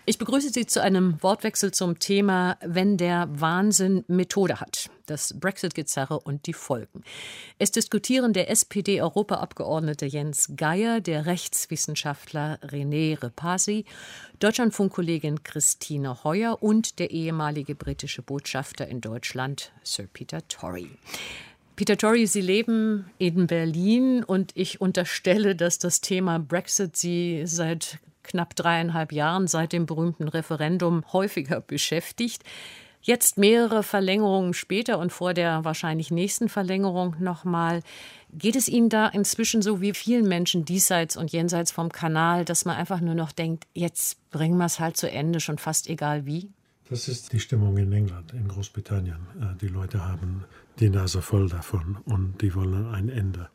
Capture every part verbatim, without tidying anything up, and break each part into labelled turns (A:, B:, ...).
A: Ich begrüße Sie zu einem Wortwechsel zum Thema »Wenn der Wahnsinn Methode hat«, das Brexit-Gezerre und die Folgen. Es diskutieren der S P D-Europaabgeordnete Jens Geier, der Rechtswissenschaftler René Repasi, Deutschlandfunk-Kollegin Christine Heuer und der ehemalige britische Botschafter in Deutschland Sir Peter Torry. Peter Torry, Sie leben in Berlin und ich unterstelle, dass das Thema Brexit Sie seit knapp dreieinhalb Jahren, seit dem berühmten Referendum, häufiger beschäftigt. Jetzt mehrere Verlängerungen später und vor der wahrscheinlich nächsten Verlängerung nochmal. Geht es Ihnen da inzwischen so wie vielen Menschen diesseits und jenseits vom Kanal, dass man einfach nur noch denkt, jetzt bringen wir es halt zu Ende, schon fast egal wie?
B: Das ist die Stimmung in England, in Großbritannien. Die Leute haben die Nase voll davon und die wollen ein Ende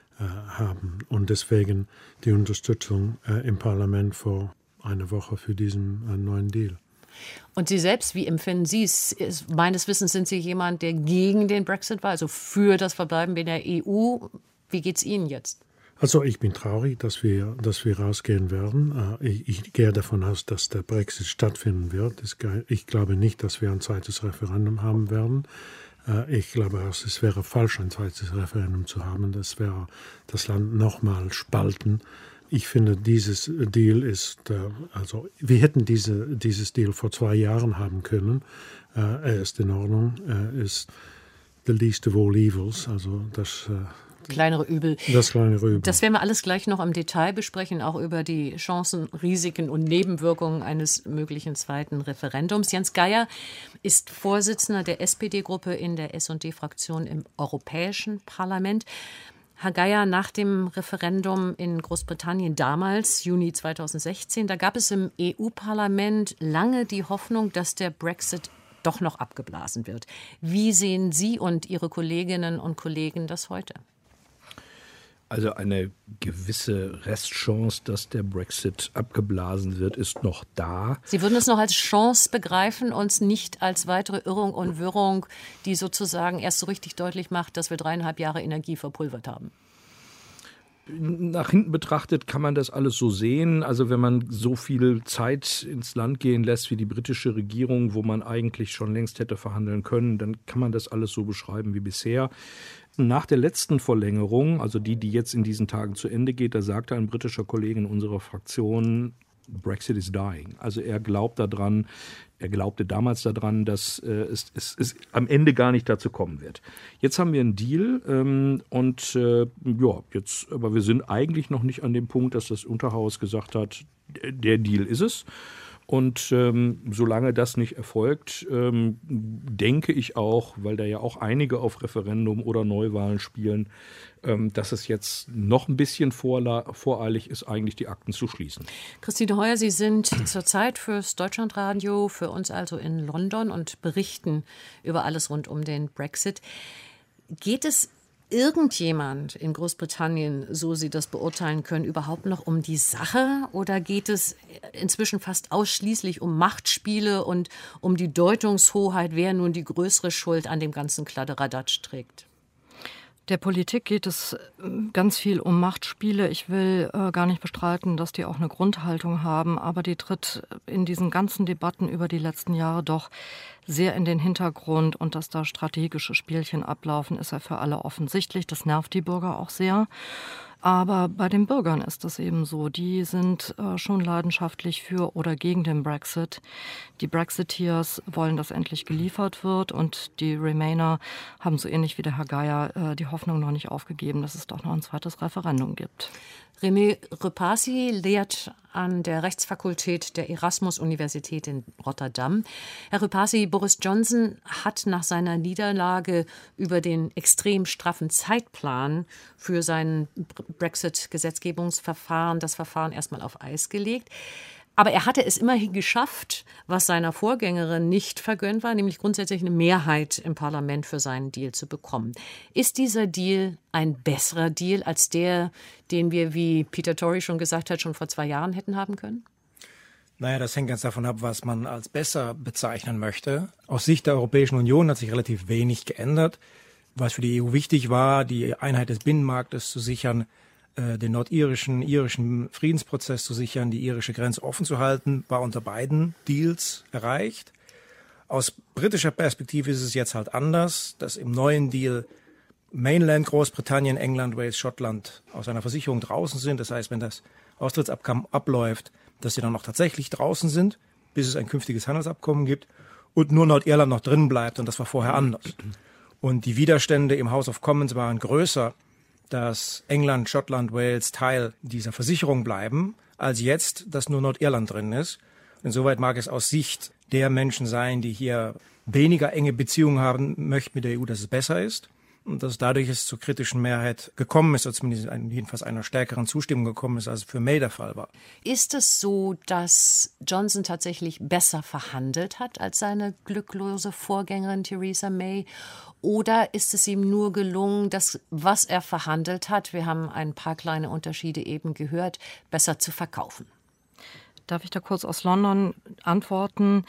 B: haben. Und deswegen die Unterstützung äh, im Parlament vor einer Woche für diesen äh, neuen Deal.
A: Und Sie selbst, wie empfinden Sie es? Meines Wissens sind Sie jemand, der gegen den Brexit war, also für das Verbleiben in der E U. Wie geht es Ihnen jetzt?
B: Also ich bin traurig, dass wir, dass wir rausgehen werden. Äh, ich, ich gehe davon aus, dass der Brexit stattfinden wird. Ich glaube nicht, dass wir ein zweites Referendum haben werden. Ich glaube, es wäre falsch, ein zweites Referendum zu haben. Das wäre das Land nochmal spalten. Ich finde, dieses Deal ist, also wir hätten diese, dieses Deal vor zwei Jahren haben können. Er ist in Ordnung. Er ist the least of all evils. Also das
A: kleinere Übel.
B: Das kleinere Übel.
A: Das werden wir alles gleich noch im Detail besprechen, auch über die Chancen, Risiken und Nebenwirkungen eines möglichen zweiten Referendums. Jens Geier ist Vorsitzender der S P D-Gruppe in der S und D-Fraktion im Europäischen Parlament. Herr Geier, nach dem Referendum in Großbritannien damals, Juni zweitausendsechzehn, da gab es im E U-Parlament lange die Hoffnung, dass der Brexit doch noch abgeblasen wird. Wie sehen Sie und Ihre Kolleginnen und Kollegen das heute?
C: Also eine gewisse Restchance, dass der Brexit abgeblasen wird, ist noch da.
A: Sie würden es noch als Chance begreifen und nicht als weitere Irrung und Wirrung, die sozusagen erst so richtig deutlich macht, dass wir dreieinhalb Jahre Energie verpulvert haben?
C: Nach hinten betrachtet kann man das alles so sehen. Also wenn man so viel Zeit ins Land gehen lässt wie die britische Regierung, wo man eigentlich schon längst hätte verhandeln können, dann kann man das alles so beschreiben wie bisher. Nach der letzten Verlängerung, also die, die jetzt in diesen Tagen zu Ende geht, da sagte ein britischer Kollege in unserer Fraktion, Brexit is dying. Also er glaubt daran, er glaubte damals daran, dass äh, es, es, es am Ende gar nicht dazu kommen wird. Jetzt haben wir einen Deal ähm, und äh, ja, jetzt, aber wir sind eigentlich noch nicht an dem Punkt, dass das Unterhaus gesagt hat, der Deal ist es. Und ähm, solange das nicht erfolgt, ähm, denke ich auch, weil da ja auch einige auf Referendum oder Neuwahlen spielen, ähm, dass es jetzt noch ein bisschen vorla- voreilig ist, eigentlich die Akten zu schließen.
A: Christine Heuer, Sie sind zurzeit fürs Deutschlandradio, für uns also in London und berichten über alles rund um den Brexit. Geht es irgendjemand in Großbritannien, so Sie das beurteilen können, überhaupt noch um die Sache? Oder geht es inzwischen fast ausschließlich um Machtspiele und um die Deutungshoheit, wer nun die größere Schuld an dem ganzen Kladderadatsch trägt?
D: Der Politik geht es ganz viel um Machtspiele. Ich will äh, gar nicht bestreiten, dass die auch eine Grundhaltung haben, aber die tritt in diesen ganzen Debatten über die letzten Jahre doch sehr in den Hintergrund, und dass da strategische Spielchen ablaufen, ist ja für alle offensichtlich. Das nervt die Bürger auch sehr. Aber bei den Bürgern ist das eben so. Die sind äh, schon leidenschaftlich für oder gegen den Brexit. Die Brexiteers wollen, dass endlich geliefert wird, und die Remainer haben so ähnlich wie der Herr Geier äh, die Hoffnung noch nicht aufgegeben, dass es doch noch ein zweites Referendum gibt.
A: René Repasi lehrt an der Rechtsfakultät der Erasmus-Universität in Rotterdam. Herr Repasi, Boris Johnson hat nach seiner Niederlage über den extrem straffen Zeitplan für sein Brexit-Gesetzgebungsverfahren das Verfahren erstmal auf Eis gelegt. Aber er hatte es immerhin geschafft, was seiner Vorgängerin nicht vergönnt war, nämlich grundsätzlich eine Mehrheit im Parlament für seinen Deal zu bekommen. Ist dieser Deal ein besserer Deal als der, den wir, wie Peter Torry schon gesagt hat, schon vor zwei Jahren hätten haben können?
E: Naja, das hängt ganz davon ab, was man als besser bezeichnen möchte. Aus Sicht der Europäischen Union hat sich relativ wenig geändert. Was für die E U wichtig war, die Einheit des Binnenmarktes zu sichern, äh, den nordirischen, irischen Friedensprozess zu sichern, die irische Grenze offen zu halten, war unter beiden Deals erreicht. Aus britischer Perspektive ist es jetzt halt anders, dass im neuen Deal Mainland, Großbritannien, England, Wales, Schottland aus einer Versicherung draußen sind. Das heißt, wenn das Austrittsabkommen abläuft, dass sie dann noch tatsächlich draußen sind, bis es ein künftiges Handelsabkommen gibt und nur Nordirland noch drin bleibt, und das war vorher anders. Und die Widerstände im House of Commons waren größer, dass England, Schottland, Wales Teil dieser Versicherung bleiben, als jetzt, dass nur Nordirland drin ist. Insoweit mag es aus Sicht der Menschen sein, die hier weniger enge Beziehungen haben möchten mit der E U, dass es besser ist. Und dass dadurch es zur kritischen Mehrheit gekommen ist, oder zumindest jedenfalls einer stärkeren Zustimmung gekommen ist, als es für May der Fall war.
A: Ist es so, dass Johnson tatsächlich besser verhandelt hat als seine glücklose Vorgängerin Theresa May? Oder ist es ihm nur gelungen, das, was er verhandelt hat, wir haben ein paar kleine Unterschiede eben gehört, besser zu verkaufen?
D: Darf ich da kurz aus London antworten?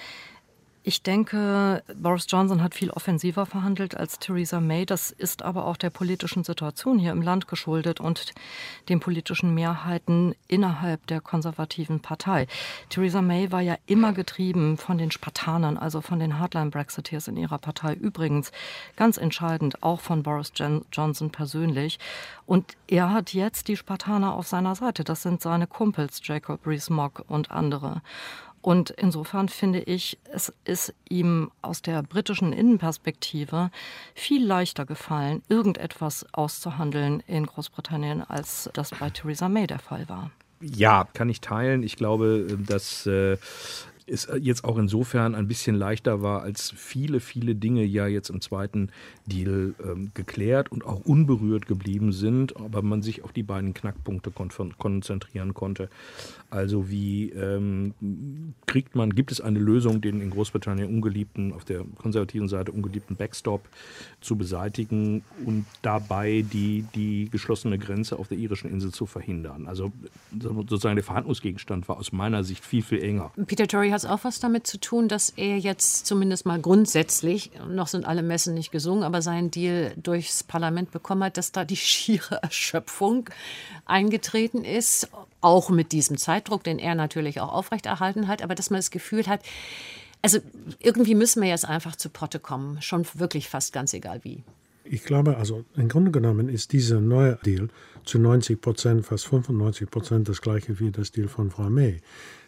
D: Ich denke, Boris Johnson hat viel offensiver verhandelt als Theresa May. Das ist aber auch der politischen Situation hier im Land geschuldet und den politischen Mehrheiten innerhalb der konservativen Partei. Theresa May war ja immer getrieben von den Spartanern, also von den Hardline-Brexiteers in ihrer Partei. Übrigens ganz entscheidend auch von Boris Johnson persönlich. Und er hat jetzt die Spartaner auf seiner Seite. Das sind seine Kumpels, Jacob Rees-Mogg und andere. Und insofern finde ich, es ist ihm aus der britischen Innenperspektive viel leichter gefallen, irgendetwas auszuhandeln in Großbritannien, als das bei Theresa May der Fall war.
C: Ja, kann ich teilen. Ich glaube, dass äh, es jetzt auch insofern ein bisschen leichter war, als viele, viele Dinge ja jetzt im zweiten Deal ähm, geklärt und auch unberührt geblieben sind, aber man sich auf die beiden Knackpunkte kon- konzentrieren konnte. Also wie ähm, kriegt man, gibt es eine Lösung, den in Großbritannien ungeliebten, auf der konservativen Seite ungeliebten Backstop zu beseitigen und dabei die, die geschlossene Grenze auf der irischen Insel zu verhindern. Also sozusagen der Verhandlungsgegenstand war aus meiner Sicht viel, viel enger.
A: Peter Tory hat es auch was damit zu tun, dass er jetzt zumindest mal grundsätzlich, noch sind alle Messen nicht gesungen, aber seinen Deal durchs Parlament bekommen hat, dass da die schiere Erschöpfung eingetreten ist, auch mit diesem Zeitdruck, den er natürlich auch aufrechterhalten hat, aber dass man das Gefühl hat, also irgendwie müssen wir jetzt einfach zu Potte kommen, schon wirklich fast ganz egal wie.
B: Ich glaube, also im Grunde genommen ist dieser neue Deal zu neunzig Prozent, fast fünfundneunzig Prozent das gleiche wie das Deal von Frau May.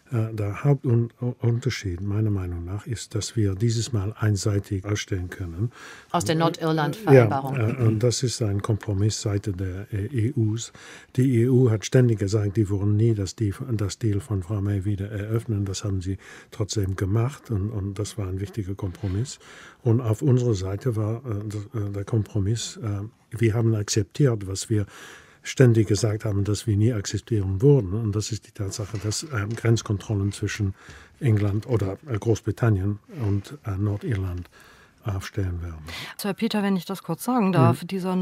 B: Der Hauptunterschied meiner Meinung nach ist, dass wir dieses Mal einseitig ausstellen können.
A: Aus der Nordirland-Vereinbarung.
B: Ja, und das ist ein Kompromissseite der E Us. Die E U hat ständig gesagt, die wollen nie das Deal, das Deal von Frau May wieder eröffnen. Das haben sie trotzdem gemacht und, und das war ein wichtiger Kompromiss. Und auf unserer Seite war äh, der Kompromiss, äh, wir haben akzeptiert, was wir ständig gesagt haben, dass wir nie akzeptieren würden. Und das ist die Tatsache, dass äh, Grenzkontrollen zwischen England oder äh, Großbritannien und äh, Nordirland aufstellen werden.
D: Herr Peter, wenn ich das kurz sagen darf, mhm. dieser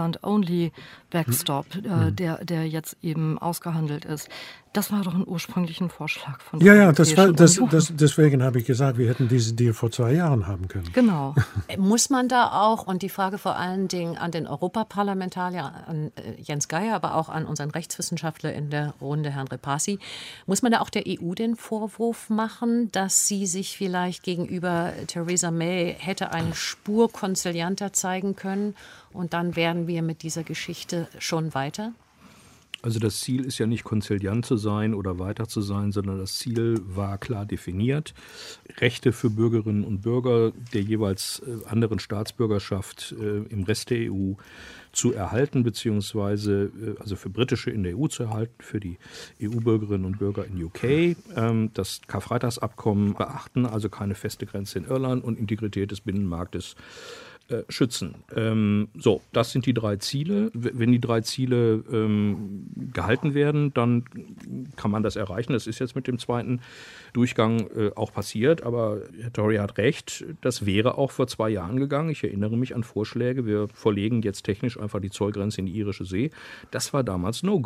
D: Nordirland-Only-Backstop, mhm. äh, der, der jetzt eben ausgehandelt ist, das war doch ein ursprünglichen Vorschlag von der
B: Ja, ja, das war, das, das, deswegen habe ich gesagt, wir hätten diesen Deal vor zwei Jahren haben können.
D: Genau.
A: Muss man da auch, und die Frage vor allen Dingen an den Europaparlamentarier, an Jens Geier, aber auch an unseren Rechtswissenschaftler in der Runde, Herrn Repasi, muss man da auch der E U den Vorwurf machen, dass sie sich vielleicht gegenüber Theresa May hätte eine Spur konzilianter zeigen können und dann wären wir mit dieser Geschichte schon weiter?
C: Also das Ziel ist ja nicht konziliant zu sein oder weiter zu sein, sondern das Ziel war klar definiert. Rechte für Bürgerinnen und Bürger der jeweils anderen Staatsbürgerschaft im Rest der E U zu erhalten, beziehungsweise also für Britische in der E U zu erhalten, für die E U-Bürgerinnen und Bürger in U K. Das Karfreitagsabkommen beachten, also keine feste Grenze in Irland und Integrität des Binnenmarktes schützen. Ähm, so, das sind die drei Ziele. Wenn die drei Ziele ähm, gehalten werden, dann kann man das erreichen. Das ist jetzt mit dem zweiten Durchgang äh, auch passiert, aber Herr Tory hat recht, das wäre auch vor zwei Jahren gegangen. Ich erinnere mich an Vorschläge, wir verlegen jetzt technisch einfach die Zollgrenze in die irische See. Das war damals No-Go.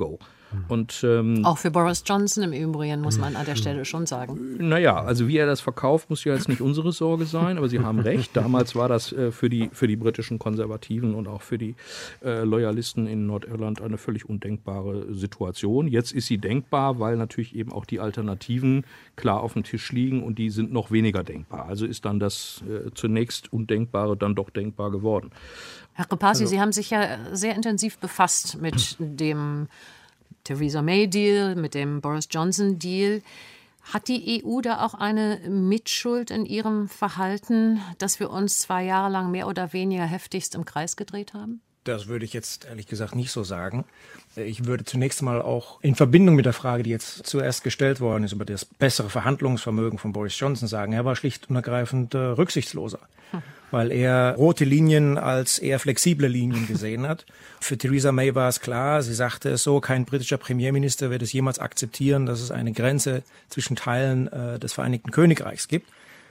C: Und, ähm,
A: auch für Boris Johnson im Übrigen, muss man an der Stelle schon sagen.
C: Naja, also wie er das verkauft, muss ja jetzt nicht unsere Sorge sein, aber Sie haben recht. Damals war das äh, für die, für die britischen Konservativen und auch für die äh, Loyalisten in Nordirland eine völlig undenkbare Situation. Jetzt ist sie denkbar, weil natürlich eben auch die Alternativen klar auf dem Tisch liegen und die sind noch weniger denkbar. Also ist dann das äh, zunächst Undenkbare dann doch denkbar geworden.
A: Herr Repasi, Sie haben sich ja sehr intensiv befasst mit dem Theresa May-Deal, mit dem Boris Johnson-Deal. Hat die E U da auch eine Mitschuld in ihrem Verhalten, dass wir uns zwei Jahre lang mehr oder weniger heftigst im Kreis gedreht haben?
E: Das würde ich jetzt ehrlich gesagt nicht so sagen. Ich würde zunächst mal auch in Verbindung mit der Frage, die jetzt zuerst gestellt worden ist, über das bessere Verhandlungsvermögen von Boris Johnson sagen, er war schlicht und ergreifend äh, rücksichtsloser, hm. weil er rote Linien als eher flexible Linien gesehen hat. Für Theresa May war es klar, sie sagte es so, kein britischer Premierminister wird es jemals akzeptieren, dass es eine Grenze zwischen Teilen äh, des Vereinigten Königreichs gibt.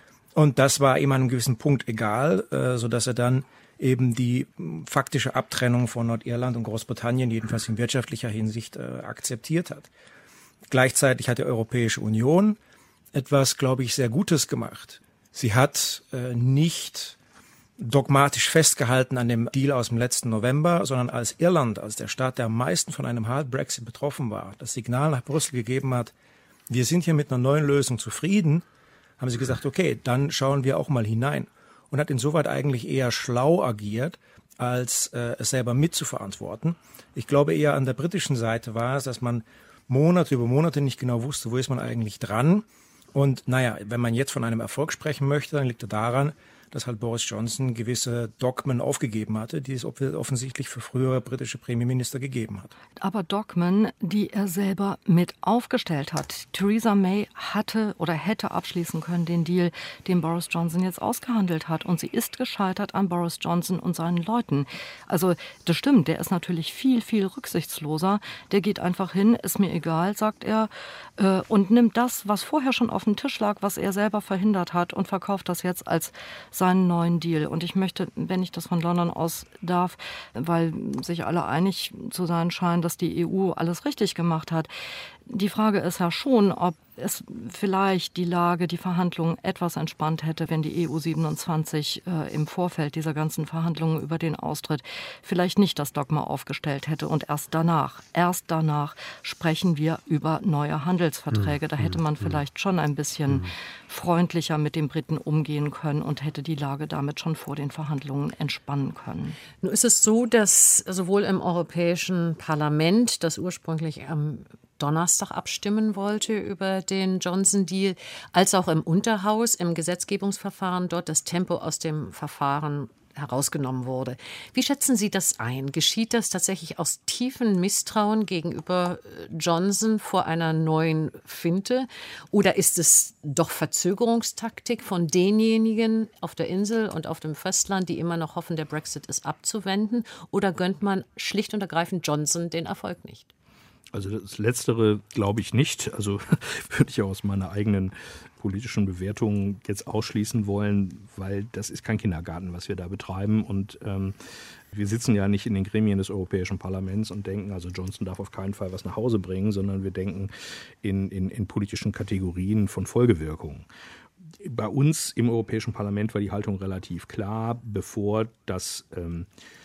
E: Und das war ihm an einem gewissen Punkt egal, äh, sodass er dann eben die faktische Abtrennung von Nordirland und Großbritannien, jedenfalls in wirtschaftlicher Hinsicht, äh, akzeptiert hat. Gleichzeitig hat die Europäische Union etwas, glaube ich, sehr Gutes gemacht. Sie hat äh, nicht dogmatisch festgehalten an dem Deal aus dem letzten November, sondern als Irland, als der Staat, der am meisten von einem Hard Brexit betroffen war, das Signal nach Brüssel gegeben hat, wir sind hier mit einer neuen Lösung zufrieden, haben sie gesagt, okay, dann schauen wir auch mal hinein. Und hat insoweit eigentlich eher schlau agiert, als äh, es selber mitzuverantworten. Ich glaube, eher an der britischen Seite war es, dass man Monate über Monate nicht genau wusste, wo ist man eigentlich dran. Und naja, wenn man jetzt von einem Erfolg sprechen möchte, dann liegt er daran, dass halt Boris Johnson gewisse Dogmen aufgegeben hatte, die es offensichtlich für frühere britische Premierminister gegeben hat.
D: Aber Dogmen, die er selber mit aufgestellt hat. Theresa May hatte oder hätte abschließen können den Deal, den Boris Johnson jetzt ausgehandelt hat. Und sie ist gescheitert an Boris Johnson und seinen Leuten. Also das stimmt, der ist natürlich viel, viel rücksichtsloser. Der geht einfach hin, ist mir egal, sagt er, äh, und nimmt das, was vorher schon auf dem Tisch lag, was er selber verhindert hat und verkauft das jetzt als seinen neuen Deal. Und ich möchte, wenn ich das von London aus darf, weil sich alle einig zu sein scheinen, dass die E U alles richtig gemacht hat. Die Frage ist ja schon, ob es vielleicht die Lage, die Verhandlungen etwas entspannt hätte, wenn die E U siebenundzwanzig äh, im Vorfeld dieser ganzen Verhandlungen über den Austritt vielleicht nicht das Dogma aufgestellt hätte. Und erst danach, erst danach sprechen wir über neue Handelsverträge. Da hätte man vielleicht schon ein bisschen freundlicher mit den Briten umgehen können und hätte die Lage damit schon vor den Verhandlungen entspannen können.
A: Nun ist es so, dass sowohl im Europäischen Parlament, das ursprünglich am Donnerstag abstimmen wollte über den Johnson-Deal, als auch im Unterhaus, im Gesetzgebungsverfahren, dort das Tempo aus dem Verfahren herausgenommen wurde. Wie schätzen Sie das ein? Geschieht das tatsächlich aus tiefem Misstrauen gegenüber Johnson vor einer neuen Finte? Oder ist es doch Verzögerungstaktik von denjenigen auf der Insel und auf dem Festland, die immer noch hoffen, der Brexit ist abzuwenden? Oder gönnt man schlicht und ergreifend Johnson den Erfolg nicht?
C: Also das Letztere glaube ich nicht. Also würde ich aus meiner eigenen politischen Bewertung jetzt ausschließen wollen, weil das ist kein Kindergarten, was wir da betreiben. Und ähm, wir sitzen ja nicht in den Gremien des Europäischen Parlaments und denken, also Johnson darf auf keinen Fall was nach Hause bringen, sondern wir denken in, in, in politischen Kategorien von Folgewirkungen. Bei uns im Europäischen Parlament war die Haltung relativ klar, bevor das ähm,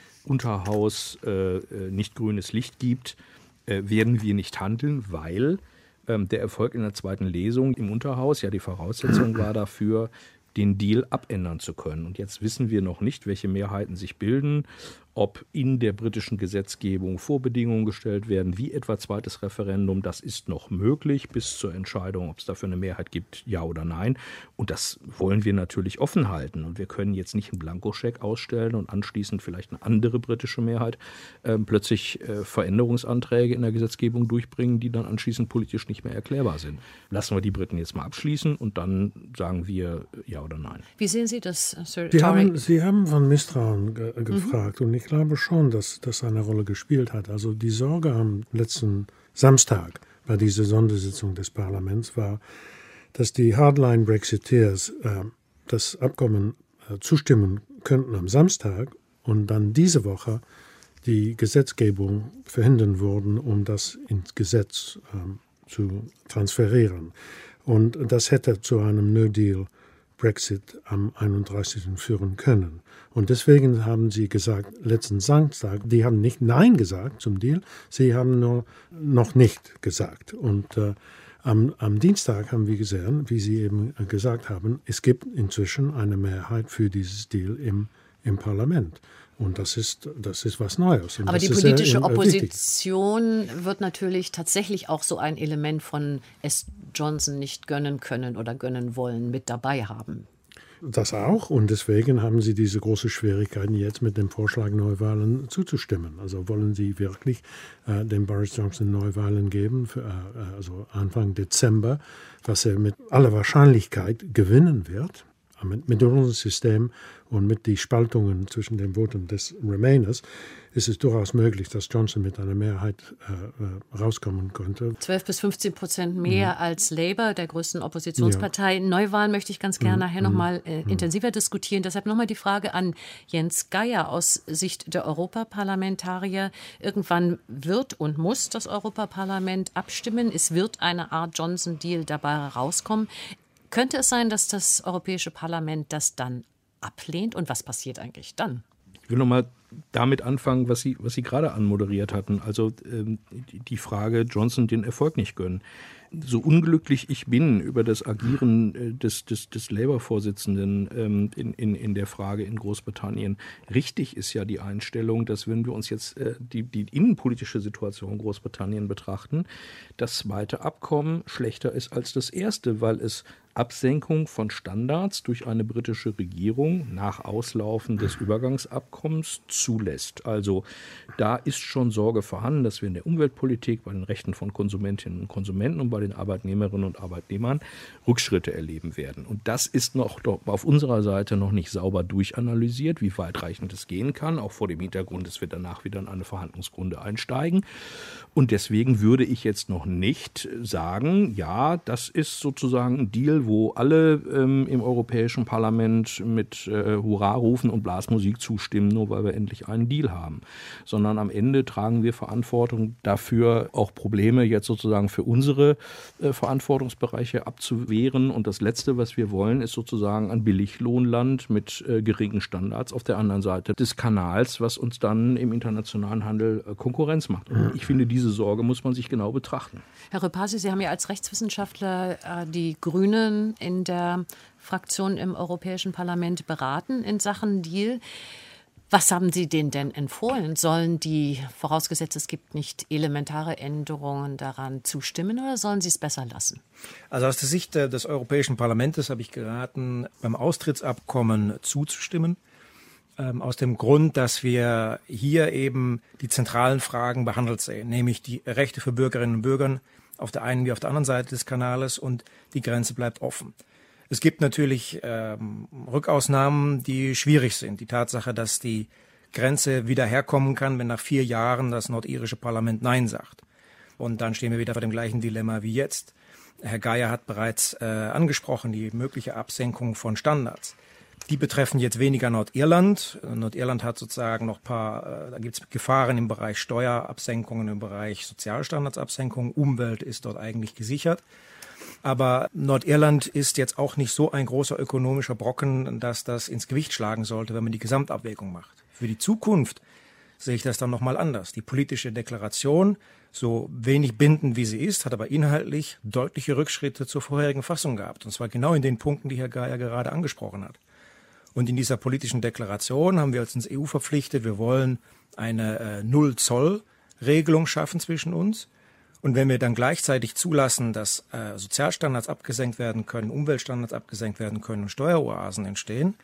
C: Unterhaus äh, nicht grünes Licht gibt, werden wir nicht handeln, weil ähm, der Erfolg in der zweiten Lesung im Unterhaus ja die Voraussetzung war dafür, den Deal abändern zu können. Und jetzt wissen wir noch nicht, welche Mehrheiten sich bilden, ob in der britischen Gesetzgebung Vorbedingungen gestellt werden, wie etwa zweites Referendum. Das ist noch möglich bis zur Entscheidung, ob es dafür eine Mehrheit gibt, ja oder nein. Und das wollen wir natürlich offen halten. Und wir können jetzt nicht einen Blankoscheck ausstellen und anschließend vielleicht eine andere britische Mehrheit äh, plötzlich äh, Veränderungsanträge in der Gesetzgebung durchbringen, die dann anschließend politisch nicht mehr erklärbar sind. Lassen wir die Briten jetzt mal abschließen und dann sagen wir ja oder nein.
A: Wie sehen Sie das, Sir
B: Sie
A: Tory?
B: haben, Sie haben von Misstrauen ge gefragt mhm. und ich glaube schon, dass das eine Rolle gespielt hat. Also die Sorge am letzten Samstag bei dieser Sondersitzung des Parlaments war, dass die Hardline-Brexiteers äh, das Abkommen äh, zustimmen könnten am Samstag und dann diese Woche die Gesetzgebung verhindern würden, um das ins Gesetz ähm, zu transferieren. Und das hätte zu einem No-Deal-Brexit am einunddreißigsten führen können. Und deswegen haben sie gesagt, letzten Samstag, die haben nicht Nein gesagt zum Deal, sie haben nur noch nicht gesagt. Und äh, am, am Dienstag haben wir gesehen, wie Sie eben gesagt haben, es gibt inzwischen eine Mehrheit für dieses Deal im, im Parlament. Und das ist, das ist was Neues. Und
A: Aber die
B: ist
A: politische
B: sehr, äh,
A: Opposition wichtig. Wird natürlich tatsächlich auch so ein Element von es Johnson nicht gönnen können oder gönnen wollen mit dabei haben.
B: Das auch. Und deswegen haben Sie diese große Schwierigkeiten, jetzt mit dem Vorschlag Neuwahlen zuzustimmen. Also wollen Sie wirklich äh, dem Boris Johnson Neuwahlen geben, für, äh, also Anfang Dezember, was er mit aller Wahrscheinlichkeit gewinnen wird, mit, mit unserem System und mit den Spaltungen zwischen den Voten des Remainers, ist es durchaus möglich, dass Johnson mit einer Mehrheit äh, rauskommen könnte.
A: zwölf bis fünfzehn Prozent mehr mhm. als Labour, der größten Oppositionspartei. Ja. Neuwahlen möchte ich ganz gerne mhm. nachher nochmal äh, mhm. intensiver diskutieren. Deshalb nochmal die Frage an Jens Geier aus Sicht der Europaparlamentarier. Irgendwann wird und muss das Europaparlament abstimmen. Es wird eine Art Johnson-Deal dabei rauskommen. Könnte es sein, dass das Europäische Parlament das dann ablehnt? Und was passiert eigentlich dann?
C: Ich will noch mal damit anfangen, was Sie, was Sie gerade anmoderiert hatten. Also ähm, die, die Frage, Johnson den Erfolg nicht gönnen. So unglücklich ich bin über das Agieren äh, des, des, des Labour-Vorsitzenden ähm, in, in, in der Frage in Großbritannien, richtig ist ja die Einstellung, dass wenn wir uns jetzt äh, die, die innenpolitische Situation in Großbritannien betrachten, das zweite Abkommen schlechter ist als das erste, weil es Absenkung von Standards durch eine britische Regierung nach Auslaufen des Übergangsabkommens zulässt. Also da ist schon Sorge vorhanden, dass wir in der Umweltpolitik, bei den Rechten von Konsumentinnen und Konsumenten und bei den Arbeitnehmerinnen und Arbeitnehmern Rückschritte erleben werden. Und das ist noch auf unserer Seite noch nicht sauber durchanalysiert, wie weitreichend es gehen kann, auch vor dem Hintergrund, dass wir danach wieder in eine Verhandlungsrunde einsteigen. Und deswegen würde ich jetzt noch nicht sagen, ja, das ist sozusagen ein Deal, wo alle ähm, im Europäischen Parlament mit äh, Hurra rufen und Blasmusik zustimmen, nur weil wir endlich einen Deal haben. Sondern am Ende tragen wir Verantwortung dafür, auch Probleme jetzt sozusagen für unsere äh, Verantwortungsbereiche abzuwehren. Und das Letzte, was wir wollen, ist sozusagen ein Billiglohnland mit äh, geringen Standards auf der anderen Seite des Kanals, was uns dann im internationalen Handel äh, Konkurrenz macht. Und ich finde, diese Sorge muss man sich genau betrachten.
A: Herr Repasi, Sie haben ja als Rechtswissenschaftler äh, die Grünen in der Fraktion im Europäischen Parlament beraten in Sachen Deal. Was haben Sie denen denn empfohlen? Sollen die, vorausgesetzt es gibt nicht elementare Änderungen, daran zustimmen oder sollen sie es besser lassen?
E: Also aus der Sicht des Europäischen Parlaments habe ich geraten, beim Austrittsabkommen zuzustimmen. Ähm, aus dem Grund, dass wir hier eben die zentralen Fragen behandelt sehen, nämlich die Rechte für Bürgerinnen und Bürger auf der einen wie auf der anderen Seite des Kanales und die Grenze bleibt offen. Es gibt natürlich ähm, Rückausnahmen, die schwierig sind. Die Tatsache, dass die Grenze wieder herkommen kann, wenn nach vier Jahren das nordirische Parlament Nein sagt. Und dann stehen wir wieder vor dem gleichen Dilemma wie jetzt. Herr Geier hat bereits äh, angesprochen, die mögliche Absenkung von Standards. Die betreffen jetzt weniger Nordirland. Nordirland hat sozusagen noch ein paar, äh, da gibt es Gefahren im Bereich Steuerabsenkungen, im Bereich Sozialstandardsabsenkungen. Umwelt ist dort eigentlich gesichert. Aber Nordirland ist jetzt auch nicht so ein großer ökonomischer Brocken, dass das ins Gewicht schlagen sollte, wenn man die Gesamtabwägung macht. Für die Zukunft sehe ich das dann nochmal anders. Die politische Deklaration, so wenig bindend wie sie ist, hat aber inhaltlich deutliche Rückschritte zur vorherigen Fassung gehabt. Und zwar genau in den Punkten, die Herr Geier gerade angesprochen hat. Und in dieser politischen Deklaration haben wir uns ins E U verpflichtet, wir wollen eine äh, Null-Zoll-Regelung schaffen zwischen uns. Und wenn wir dann gleichzeitig zulassen, dass äh, Sozialstandards abgesenkt werden können, Umweltstandards abgesenkt werden können und Steueroasen entstehen,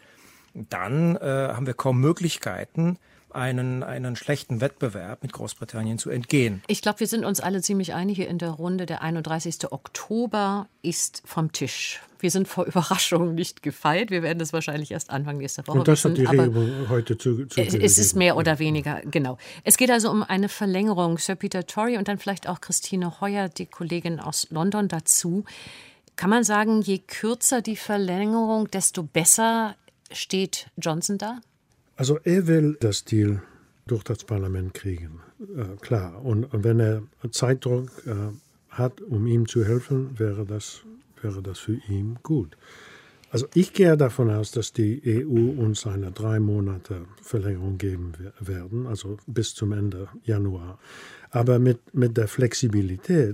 E: dann äh, haben wir kaum Möglichkeiten, einen, einen schlechten Wettbewerb mit Großbritannien zu entgehen.
A: Ich glaube, wir sind uns alle ziemlich einig hier in der Runde. Der einunddreißigsten Oktober ist vom Tisch. Wir sind vor Überraschungen nicht gefeit. Wir werden das wahrscheinlich erst Anfang nächster Woche
B: Und das
A: wissen,
B: hat die Regierung heute zu, zu
A: Es ist mehr oder weniger, genau. Es geht also um eine Verlängerung. Sir Peter Torry und dann vielleicht auch Christine Hoyer, die Kollegin aus London, dazu. Kann man sagen, je kürzer die Verlängerung, desto besser steht Johnson da?
B: Also er will das Deal durch das Parlament kriegen. Äh, klar. Und wenn er Zeitdruck äh, hat, um ihm zu helfen, wäre das, wäre das für ihn gut. Also ich gehe davon aus, dass die E U uns eine drei Monate Verlängerung geben werden, also bis zum Ende Januar. Aber mit, mit der Flexibilität,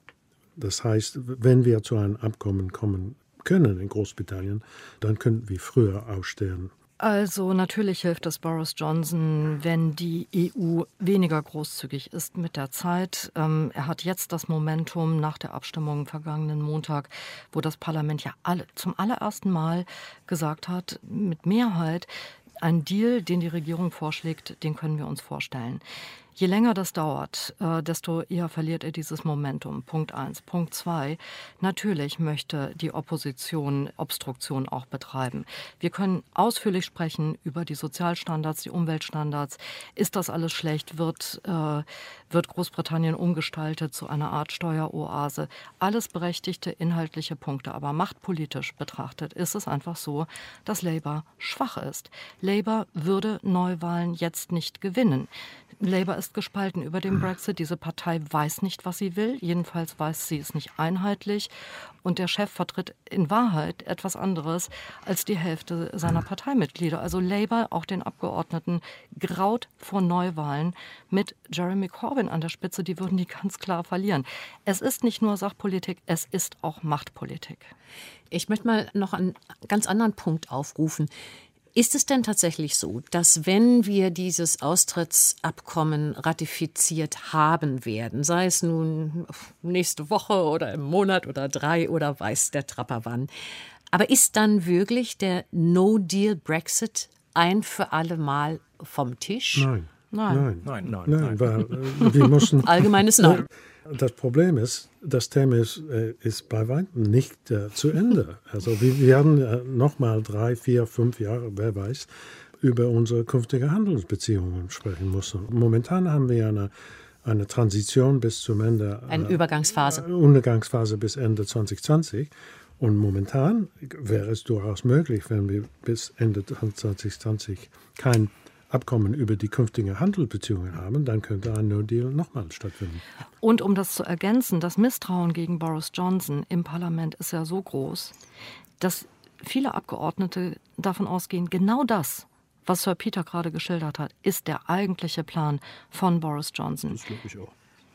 B: das heißt, wenn wir zu einem Abkommen kommen können in Großbritannien, dann könnten wir früher ausstehen.
D: Also natürlich hilft es Boris Johnson, wenn die E U weniger großzügig ist mit der Zeit. Ähm, er hat jetzt das Momentum nach der Abstimmung vergangenen Montag, wo das Parlament ja alle, zum allerersten Mal gesagt hat, mit Mehrheit, ein Deal, den die Regierung vorschlägt, den können wir uns vorstellen. Je länger das dauert, äh, desto eher verliert er dieses Momentum. Punkt eins. Punkt zwei. Natürlich möchte die Opposition Obstruktion auch betreiben. Wir können ausführlich sprechen über die Sozialstandards, die Umweltstandards. Ist das alles schlecht? Wird, äh, wird Großbritannien umgestaltet zu einer Art Steueroase? Alles berechtigte inhaltliche Punkte. Aber machtpolitisch betrachtet ist es einfach so, dass Labour schwach ist. Labour würde Neuwahlen jetzt nicht gewinnen. Labour ist gespalten über den Brexit. Diese Partei weiß nicht, was sie will. Jedenfalls weiß sie es nicht einheitlich. Und der Chef vertritt in Wahrheit etwas anderes als die Hälfte seiner Parteimitglieder. Also Labour, auch den Abgeordneten, graut vor Neuwahlen mit Jeremy Corbyn an der Spitze. Die würden die ganz klar verlieren. Es ist nicht nur Sachpolitik, es ist auch Machtpolitik.
A: Ich möchte mal noch einen ganz anderen Punkt aufrufen. Ist es denn tatsächlich so, dass wenn wir dieses Austrittsabkommen ratifiziert haben werden, sei es nun nächste Woche oder im Monat oder drei oder weiß der Trapper wann, aber ist dann wirklich der No-Deal-Brexit ein für alle Mal vom Tisch?
B: Nein.
D: Nein.
E: Nein, nein,
B: Nein,
E: nein.
B: weil äh, wir mussten...
A: Allgemeines Nein.
B: Das Problem ist, das Thema ist, äh, ist bei weitem nicht äh, zu Ende. Also wir werden äh, noch mal drei, vier, fünf Jahre, wer weiß, über unsere künftige Handelsbeziehungen sprechen müssen. Momentan haben wir eine, eine Transition bis zum Ende.
A: Eine
B: äh,
A: Übergangsphase.
B: Äh, Übergangsphase bis Ende zwanzig zwanzig. Und momentan wäre es durchaus möglich, wenn wir bis Ende zwanzig zwanzig kein Abkommen über die künftigen Handelsbeziehungen haben, dann könnte ein No-Deal nochmal stattfinden.
D: Und um das zu ergänzen, das Misstrauen gegen Boris Johnson im Parlament ist ja so groß, dass viele Abgeordnete davon ausgehen, genau das, was Sir Peter gerade geschildert hat, ist der eigentliche Plan von Boris Johnson.
C: Das glaube ich auch.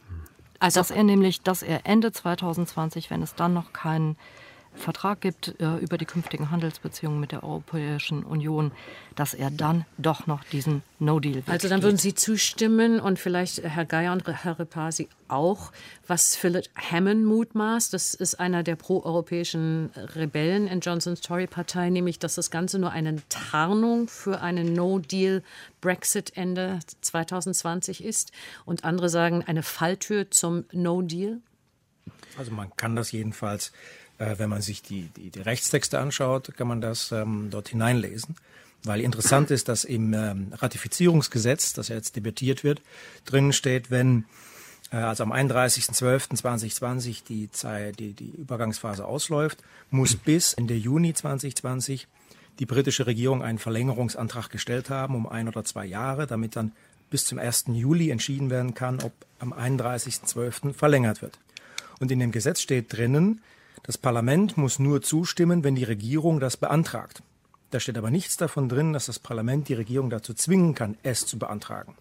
D: Also dass er nämlich, dass er Ende zwanzig zwanzig, wenn es dann noch keinen Vertrag gibt äh, über die künftigen Handelsbeziehungen mit der Europäischen Union, dass er dann doch noch diesen No-Deal will.
A: Also dann würden Sie zustimmen und vielleicht Herr Geier und Herr Repasi auch, was Philip Hammond mutmaßt, das ist einer der proeuropäischen Rebellen in Johnsons Tory-Partei, nämlich, dass das Ganze nur eine Tarnung für einen No-Deal-Brexit Ende zwanzig zwanzig ist und andere sagen, eine Falltür zum No-Deal?
E: Also man kann das jedenfalls, äh, wenn man sich die, die, die Rechtstexte anschaut, kann man das ähm, dort hineinlesen. Weil interessant ist, dass im ähm, Ratifizierungsgesetz, das ja jetzt debattiert wird, drinnen steht, wenn äh, also am einunddreißigsten zwölften zweitausendzwanzig die, Zeit, die, die Übergangsphase ausläuft, muss bis Ende Juni zwanzig zwanzig die britische Regierung einen Verlängerungsantrag gestellt haben um ein oder zwei Jahre, damit dann bis zum ersten Juli entschieden werden kann, ob am einunddreißigsten zwölften verlängert wird. Und in dem Gesetz steht drinnen, das Parlament muss nur zustimmen, wenn die Regierung das beantragt. Da steht aber nichts davon drin, dass das Parlament die Regierung dazu zwingen kann, es zu beantragen.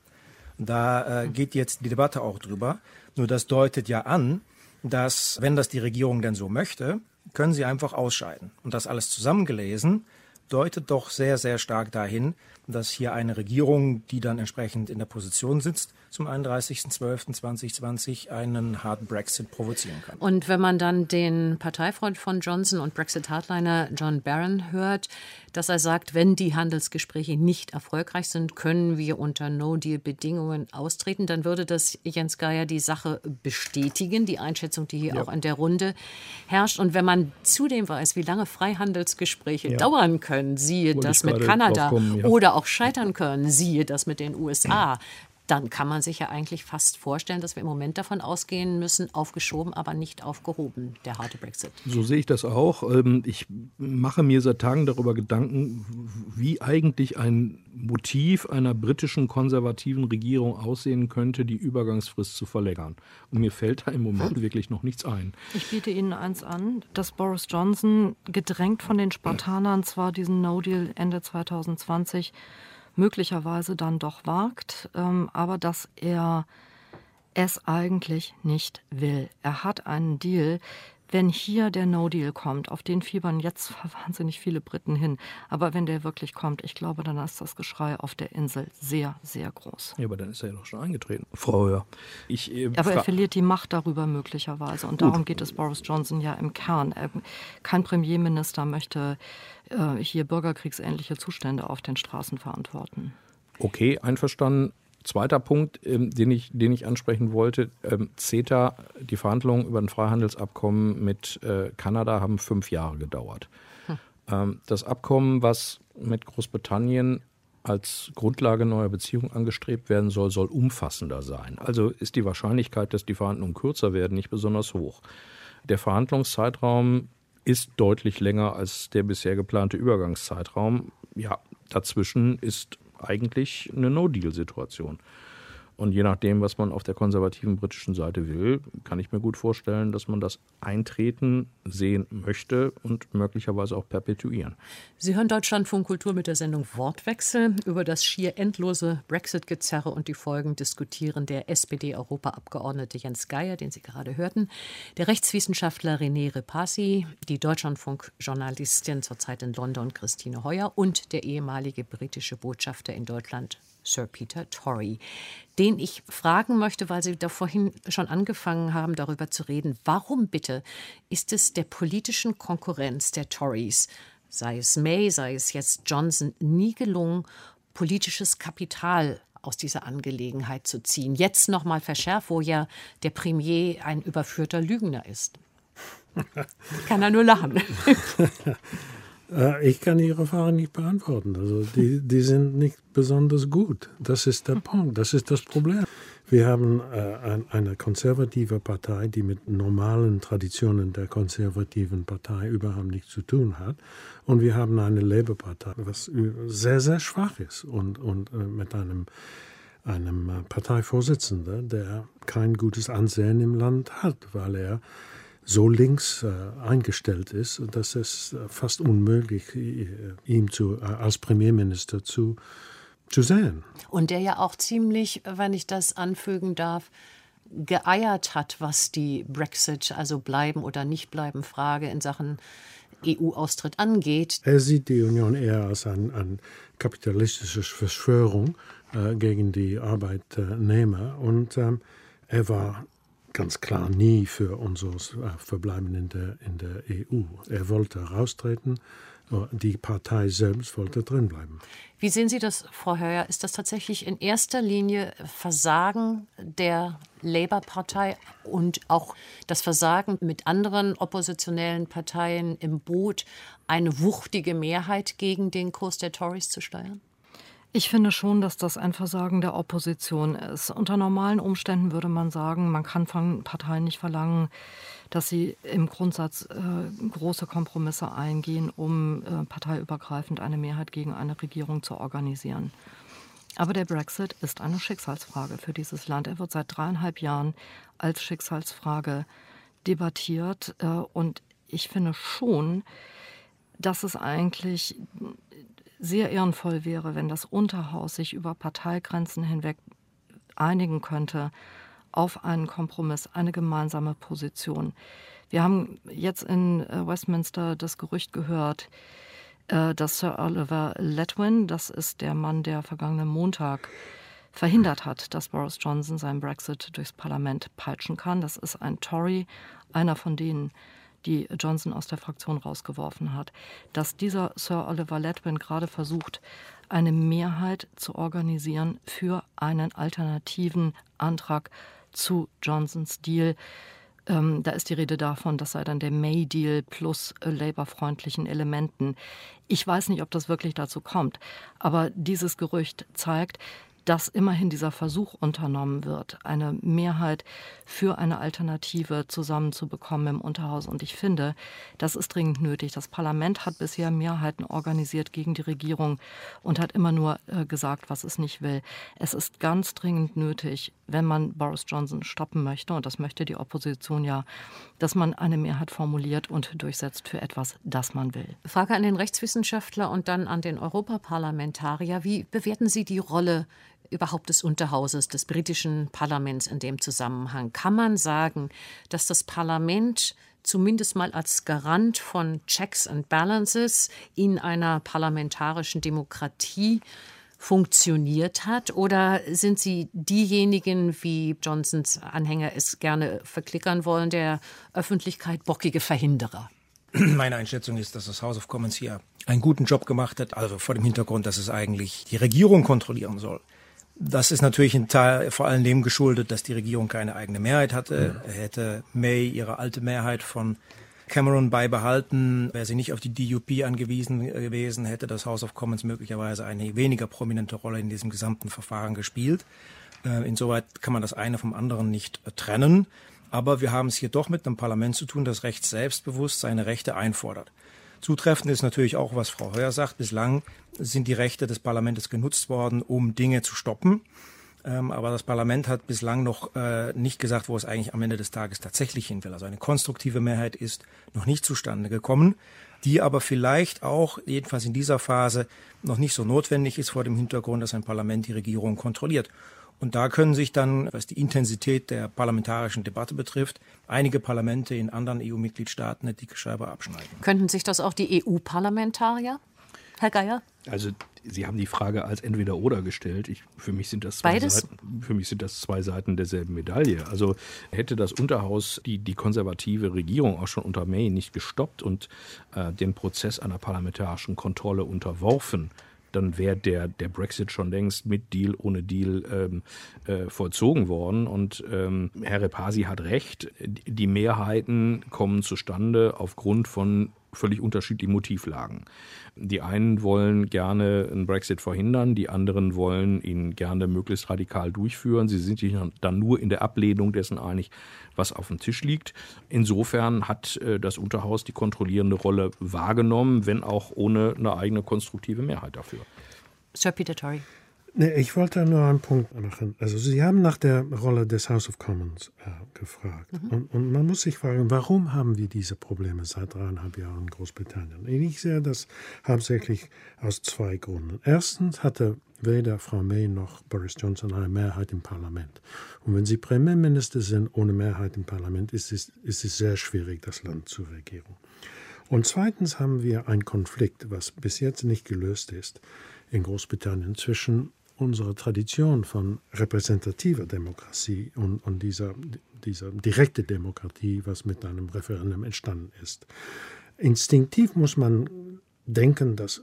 E: Da äh, geht jetzt die Debatte auch drüber. Nur das deutet ja an, dass, wenn das die Regierung denn so möchte, können sie einfach ausscheiden. Und das alles zusammengelesen deutet doch sehr, sehr stark dahin, dass hier eine Regierung, die dann entsprechend in der Position sitzt, zum einunddreißigsten zwölften zweitausendzwanzig einen harten Brexit provozieren kann.
A: Und wenn man dann den Parteifreund von Johnson und Brexit-Hardliner John Barron hört, dass er sagt, wenn die Handelsgespräche nicht erfolgreich sind, können wir unter No-Deal-Bedingungen austreten, dann würde das Jens Geier die Sache bestätigen, die Einschätzung, die hier ja. auch in der Runde herrscht. Und wenn man zudem weiß, wie lange Freihandelsgespräche ja. dauern können, siehe Wollte das mit Kanada kommen, ja. oder auch scheitern können, siehe das mit den U S A, dann kann man sich ja eigentlich fast vorstellen, dass wir im Moment davon ausgehen müssen, aufgeschoben, aber nicht aufgehoben, der harte Brexit.
C: So sehe ich das auch. Ich mache mir seit Tagen darüber Gedanken, wie eigentlich ein Motiv einer britischen konservativen Regierung aussehen könnte, die Übergangsfrist zu verlängern. Und mir fällt da im Moment wirklich noch nichts ein.
D: Ich biete Ihnen eins an, dass Boris Johnson, gedrängt von den Spartanern, zwar diesen No-Deal Ende zwanzig zwanzig möglicherweise dann doch wagt, ähm, aber dass er es eigentlich nicht will. Er hat einen Deal. Wenn hier der No-Deal kommt, auf den fiebern jetzt wahnsinnig viele Briten hin, aber wenn der wirklich kommt, ich glaube, dann ist das Geschrei auf der Insel sehr, sehr groß.
C: Ja, aber dann ist er ja doch schon eingetreten, Frau Höher. Ich, äh,
D: aber er verliert die Macht darüber möglicherweise und Gut. darum geht es Boris Johnson ja im Kern. Er, kein Premierminister möchte äh, hier bürgerkriegsähnliche Zustände auf den Straßen verantworten.
C: Okay, einverstanden. Zweiter Punkt, ähm, den ich, den ich ansprechen wollte, ähm, CETA, die Verhandlungen über ein Freihandelsabkommen mit äh, Kanada haben fünf Jahre gedauert. Hm. Ähm, das Abkommen, was mit Großbritannien als Grundlage neuer Beziehungen angestrebt werden soll, soll umfassender sein. Also ist die Wahrscheinlichkeit, dass die Verhandlungen kürzer werden, nicht besonders hoch. Der Verhandlungszeitraum ist deutlich länger als der bisher geplante Übergangszeitraum. Ja, dazwischen ist eigentlich eine No-Deal-Situation. Und je nachdem, was man auf der konservativen britischen Seite will, kann ich mir gut vorstellen, dass man das Eintreten sehen möchte und möglicherweise auch perpetuieren.
A: Sie hören Deutschlandfunk Kultur mit der Sendung Wortwechsel. Über das schier endlose Brexit-Gezerre und die Folgen diskutieren der S P D-Europaabgeordnete Jens Geier, den Sie gerade hörten, der Rechtswissenschaftler René Repasi, die Deutschlandfunk-Journalistin zurzeit in London Christine Heuer und der ehemalige britische Botschafter in Deutschland Sir Peter Torry, den ich fragen möchte, weil Sie da vorhin schon angefangen haben, darüber zu reden. Warum bitte ist es der politischen Konkurrenz der Tories, sei es May, sei es jetzt Johnson, nie gelungen, politisches Kapital aus dieser Angelegenheit zu ziehen? Jetzt noch mal verschärft, wo ja der Premier ein überführter Lügner ist. Ich kann da nur lachen.
B: Ich kann Ihre Frage nicht beantworten. Also die, die sind nicht besonders gut. Das ist der Punkt. Das ist das Problem. Wir haben äh, eine konservative Partei, die mit normalen Traditionen der konservativen Partei überhaupt nichts zu tun hat. Und wir haben eine Labour-Partei, was sehr, sehr schwach ist und, und äh, mit einem, einem Parteivorsitzenden, der kein gutes Ansehen im Land hat, weil er so links äh, eingestellt ist, dass es äh, fast unmöglich äh, ihm zu, äh, als Premierminister zu, zu sehen.
A: Und der ja auch ziemlich, wenn ich das anfügen darf, geeiert hat, was die Brexit, also bleiben oder nicht bleiben Frage in Sachen E U-Austritt angeht.
B: Er sieht die Union eher als eine ein kapitalistische Verschwörung äh, gegen die Arbeitnehmer und ähm, er war ganz klar nie für unseres äh, Verbleiben in der, in der E U. Er wollte raustreten, die Partei selbst wollte drinbleiben.
A: Wie sehen Sie das, Frau Höyer? Ist das tatsächlich in erster Linie Versagen der Labour-Partei und auch das Versagen mit anderen oppositionellen Parteien im Boot, eine wuchtige Mehrheit gegen den Kurs der Tories zu steuern?
D: Ich finde schon, dass das ein Versagen der Opposition ist. Unter normalen Umständen würde man sagen, man kann von Parteien nicht verlangen, dass sie im Grundsatz äh, große Kompromisse eingehen, um äh, parteiübergreifend eine Mehrheit gegen eine Regierung zu organisieren. Aber der Brexit ist eine Schicksalsfrage für dieses Land. Er wird seit dreieinhalb Jahren als Schicksalsfrage debattiert. Äh, und ich finde schon, dass es eigentlich sehr ehrenvoll wäre, wenn das Unterhaus sich über Parteigrenzen hinweg einigen könnte auf einen Kompromiss, eine gemeinsame Position. Wir haben jetzt in Westminster das Gerücht gehört, dass Sir Oliver Letwin, das ist der Mann, der vergangenen Montag verhindert hat, dass Boris Johnson seinen Brexit durchs Parlament peitschen kann. Das ist ein Tory, einer von denen, die Johnson aus der Fraktion rausgeworfen hat, dass dieser Sir Oliver Letwin gerade versucht, eine Mehrheit zu organisieren für einen alternativen Antrag zu Johnsons Deal. Ähm, da ist die Rede davon, das sei dann der May-Deal plus äh, labour-freundlichen Elementen. Ich weiß nicht, ob das wirklich dazu kommt, aber dieses Gerücht zeigt, dass immerhin dieser Versuch unternommen wird, eine Mehrheit für eine Alternative zusammenzubekommen im Unterhaus. Und ich finde, das ist dringend nötig. Das Parlament hat bisher Mehrheiten organisiert gegen die Regierung und hat immer nur äh, gesagt, was es nicht will. Es ist ganz dringend nötig, wenn man Boris Johnson stoppen möchte, und das möchte die Opposition ja, dass man eine Mehrheit formuliert und durchsetzt für etwas, das man will.
A: Frage an den Rechtswissenschaftler und dann an den Europaparlamentarier. Wie bewerten Sie die Rolle überhaupt des Unterhauses, des britischen Parlaments in dem Zusammenhang? Kann man sagen, dass das Parlament zumindest mal als Garant von Checks and Balances in einer parlamentarischen Demokratie funktioniert hat? Oder sind Sie diejenigen, wie Johnsons Anhänger es gerne verklickern wollen, der Öffentlichkeit bockige Verhinderer?
E: Meine Einschätzung ist, dass das House of Commons hier einen guten Job gemacht hat, also vor dem Hintergrund, dass es eigentlich die Regierung kontrollieren soll. Das ist natürlich ein Teil vor allem dem geschuldet, dass die Regierung keine eigene Mehrheit hatte. Ja. Hätte May ihre alte Mehrheit von Cameron beibehalten, wäre sie nicht auf die D U P angewiesen gewesen, hätte das House of Commons möglicherweise eine weniger prominente Rolle in diesem gesamten Verfahren gespielt. Insoweit kann man das eine vom anderen nicht trennen. Aber wir haben es hier doch mit einem Parlament zu tun, das recht selbstbewusst seine Rechte einfordert. Zutreffend ist natürlich auch, was Frau Heuer sagt. Bislang sind die Rechte des Parlaments genutzt worden, um Dinge zu stoppen. Ähm, aber das Parlament hat bislang noch äh, nicht gesagt, wo es eigentlich am Ende des Tages tatsächlich hin will. Also eine konstruktive Mehrheit ist noch nicht zustande gekommen, die aber vielleicht auch, jedenfalls in dieser Phase, noch nicht so notwendig ist vor dem Hintergrund, dass ein Parlament die Regierung kontrolliert. Und da können sich dann, was die Intensität der parlamentarischen Debatte betrifft, einige Parlamente in anderen E U-Mitgliedstaaten eine dicke Scheibe abschneiden.
A: Könnten sich das auch die E U-Parlamentarier, Herr Geier?
C: Also Sie haben die Frage als Entweder-Oder gestellt. Ich, für mich sind das zwei
A: Beides?
C: Seiten, für mich sind das zwei Seiten derselben Medaille. Also hätte das Unterhaus die, die konservative Regierung auch schon unter May nicht gestoppt und äh, den Prozess einer parlamentarischen Kontrolle unterworfen, dann wäre der, der Brexit schon längst mit Deal, ohne Deal ähm, äh, vollzogen worden. Und ähm, Herr Repasi hat recht, die Mehrheiten kommen zustande aufgrund von völlig unterschiedlichen Motivlagen. Die einen wollen gerne einen Brexit verhindern, die anderen wollen ihn gerne möglichst radikal durchführen. Sie sind sich dann nur in der Ablehnung dessen einig, was auf dem Tisch liegt. Insofern hat äh, das Unterhaus die kontrollierende Rolle wahrgenommen, wenn auch ohne eine eigene konstruktive Mehrheit dafür.
A: Sir Peter Torry.
B: Nee, ich wollte nur einen Punkt machen. Also Sie haben nach der Rolle des House of Commons äh, gefragt. Mhm. Und, und man muss sich fragen, warum haben wir diese Probleme seit dreieinhalb Jahren in Großbritannien? Ich sehe das hauptsächlich aus zwei Gründen. Erstens hatte weder Frau May noch Boris Johnson eine Mehrheit im Parlament. Und wenn Sie Premierminister sind ohne Mehrheit im Parlament, ist es, ist es sehr schwierig, das Land zu regieren. Und zweitens haben wir einen Konflikt, was bis jetzt nicht gelöst ist, in Großbritannien zwischen unserer Tradition von repräsentativer Demokratie und, und dieser, dieser direkte Demokratie, was mit einem Referendum entstanden ist. Instinktiv muss man denken, dass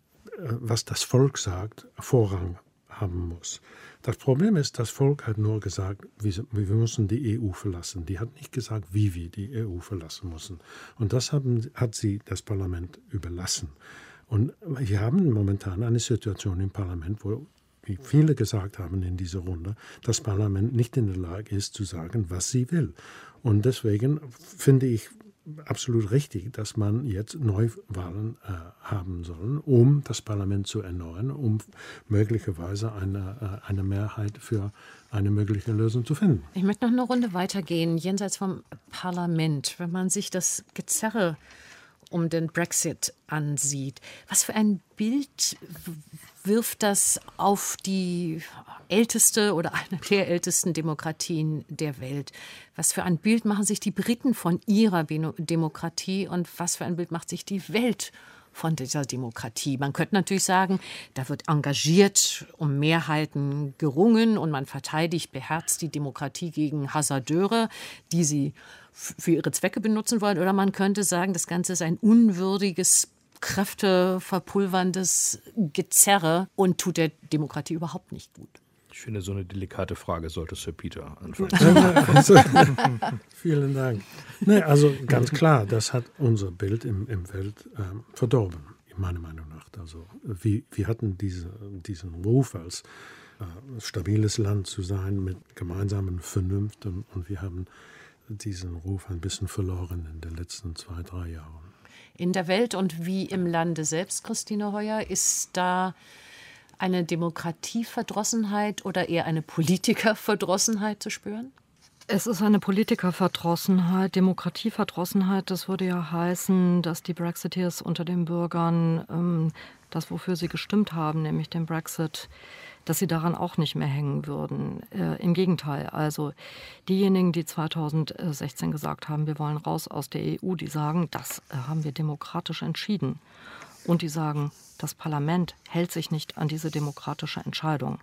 B: was das Volk sagt, Vorrang haben muss. Das Problem ist, das Volk hat nur gesagt, wir, wir müssen die E U verlassen. Die hat nicht gesagt, wie wir die E U verlassen müssen. Und das haben, hat sie das Parlament überlassen. Und wir haben momentan eine Situation im Parlament, wo, wie viele gesagt haben in dieser Runde, das Parlament nicht in der Lage ist zu sagen, was sie will. Und deswegen finde ich absolut richtig, dass man jetzt Neuwahlen äh, haben soll, um das Parlament zu erneuern, um möglicherweise eine, äh, eine Mehrheit für eine mögliche Lösung zu finden.
A: Ich möchte noch eine Runde weitergehen, jenseits vom Parlament. Wenn man sich das Gezerre um den Brexit ansieht, was für ein Bild wirft das auf die älteste oder eine der ältesten Demokratien der Welt? Was für ein Bild machen sich die Briten von ihrer Demokratie und was für ein Bild macht sich die Welt von dieser Demokratie? Man könnte natürlich sagen, da wird engagiert um Mehrheiten gerungen und man verteidigt beherzt die Demokratie gegen Hasardeure, die sie für ihre Zwecke benutzen wollen. Oder man könnte sagen, das Ganze ist ein unwürdiges, kräfteverpulverndes Gezerre und tut der Demokratie überhaupt nicht gut.
C: Ich finde, so eine delikate Frage sollte Sir Peter anfangen.
B: Also, vielen Dank. Nee, also ganz klar, das hat unser Bild im, im Welt ähm, verdorben, meiner Meinung nach. Also wir, wir hatten diese, diesen Ruf als äh, stabiles Land zu sein mit gemeinsamen Vernunft. Und, und wir haben diesen Ruf ein bisschen verloren in den letzten zwei, drei Jahren.
A: In der Welt und wie im Lande selbst, Christine Heuer, ist da eine Demokratieverdrossenheit oder eher eine Politikerverdrossenheit zu spüren?
D: Es ist eine Politikerverdrossenheit, Demokratieverdrossenheit. Das würde ja heißen, dass die Brexiteers unter den Bürgern ähm, das, wofür sie gestimmt haben, nämlich den Brexit, dass sie daran auch nicht mehr hängen würden. Äh, Im Gegenteil, also diejenigen, die zweitausendsechzehn gesagt haben, wir wollen raus aus der E U, die sagen, das äh, haben wir demokratisch entschieden. Und die sagen, das Parlament hält sich nicht an diese demokratische Entscheidung.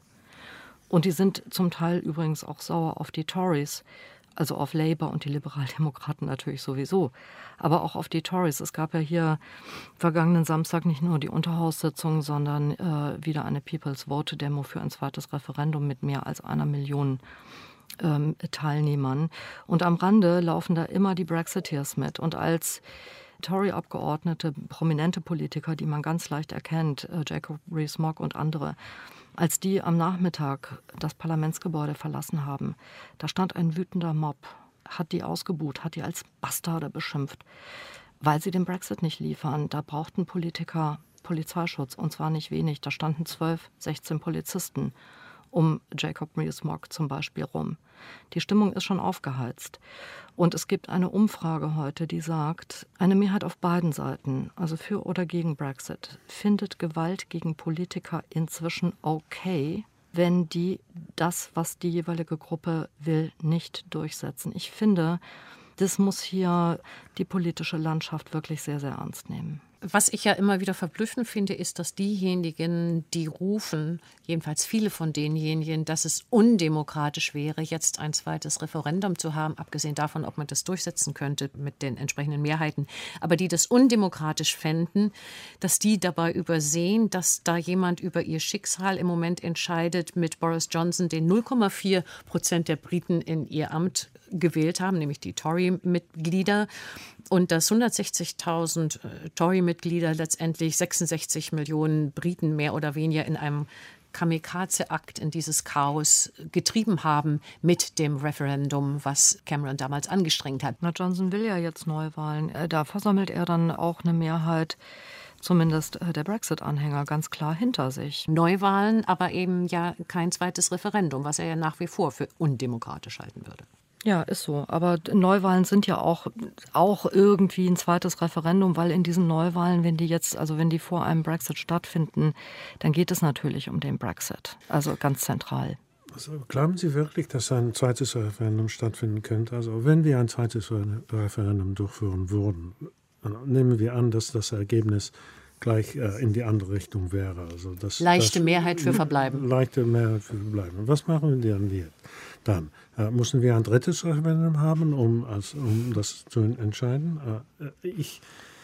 D: Und die sind zum Teil übrigens auch sauer auf die Tories, also auf Labour und die Liberaldemokraten natürlich sowieso, aber auch auf die Tories. Es gab ja hier vergangenen Samstag nicht nur die Unterhaussitzung, sondern äh, wieder eine People's Vote-Demo für ein zweites Referendum mit mehr als einer Million ähm, Teilnehmern. Und am Rande laufen da immer die Brexiteers mit. Und als Tory-Abgeordnete, prominente Politiker, die man ganz leicht erkennt, äh, Jacob Rees-Mogg und andere, als die am Nachmittag das Parlamentsgebäude verlassen haben, da stand ein wütender Mob, hat die ausgebuht, hat die als Bastarde beschimpft, weil sie den Brexit nicht liefern. Da brauchten Politiker Polizeischutz, und zwar nicht wenig. Da standen zwölf, sechzehn Polizisten um Jacob Rees-Mogg zum Beispiel rum. Die Stimmung ist schon aufgeheizt. Und es gibt eine Umfrage heute, die sagt, eine Mehrheit auf beiden Seiten, also für oder gegen Brexit, findet Gewalt gegen Politiker inzwischen okay, wenn die das, was die jeweilige Gruppe will, nicht durchsetzen. Ich finde, das muss hier die politische Landschaft wirklich sehr, sehr ernst nehmen.
A: Was ich ja immer wieder verblüffend finde, ist, dass diejenigen, die rufen, jedenfalls viele von denjenigen, dass es undemokratisch wäre, jetzt ein zweites Referendum zu haben, abgesehen davon, ob man das durchsetzen könnte mit den entsprechenden Mehrheiten, aber die das undemokratisch fänden, dass die dabei übersehen, dass da jemand über ihr Schicksal im Moment entscheidet mit Boris Johnson, den null Komma vier Prozent der Briten in ihr Amt gewählt haben, nämlich die Tory-Mitglieder, und dass hundertsechzigtausend äh, Tory-Mitglieder letztendlich sechsundsechzig Millionen Briten mehr oder weniger in einem Kamikaze-Akt in dieses Chaos getrieben haben mit dem Referendum, was Cameron damals angestrengt hat.
D: Na, Johnson will ja jetzt Neuwahlen. Da versammelt er dann auch eine Mehrheit, zumindest der Brexit-Anhänger, ganz klar hinter sich.
A: Neuwahlen, aber eben ja kein zweites Referendum, was er ja nach wie vor für undemokratisch halten würde.
D: Ja, ist so. Aber Neuwahlen sind ja auch, auch irgendwie ein zweites Referendum, weil in diesen Neuwahlen, wenn die jetzt, also wenn die vor einem Brexit stattfinden, dann geht es natürlich um den Brexit. Also ganz zentral.
B: Also glauben Sie wirklich, dass ein zweites Referendum stattfinden könnte? Also wenn wir ein zweites Referendum durchführen würden, nehmen wir an, dass das Ergebnis gleich äh, in die andere Richtung wäre. Also das,
A: leichte
B: das,
A: Mehrheit für Verbleiben.
B: Leichte Mehrheit für Verbleiben. Was machen wir dann hier? Dann äh, müssen wir ein drittes Referendum haben, um, als, um das zu entscheiden. Äh, ich,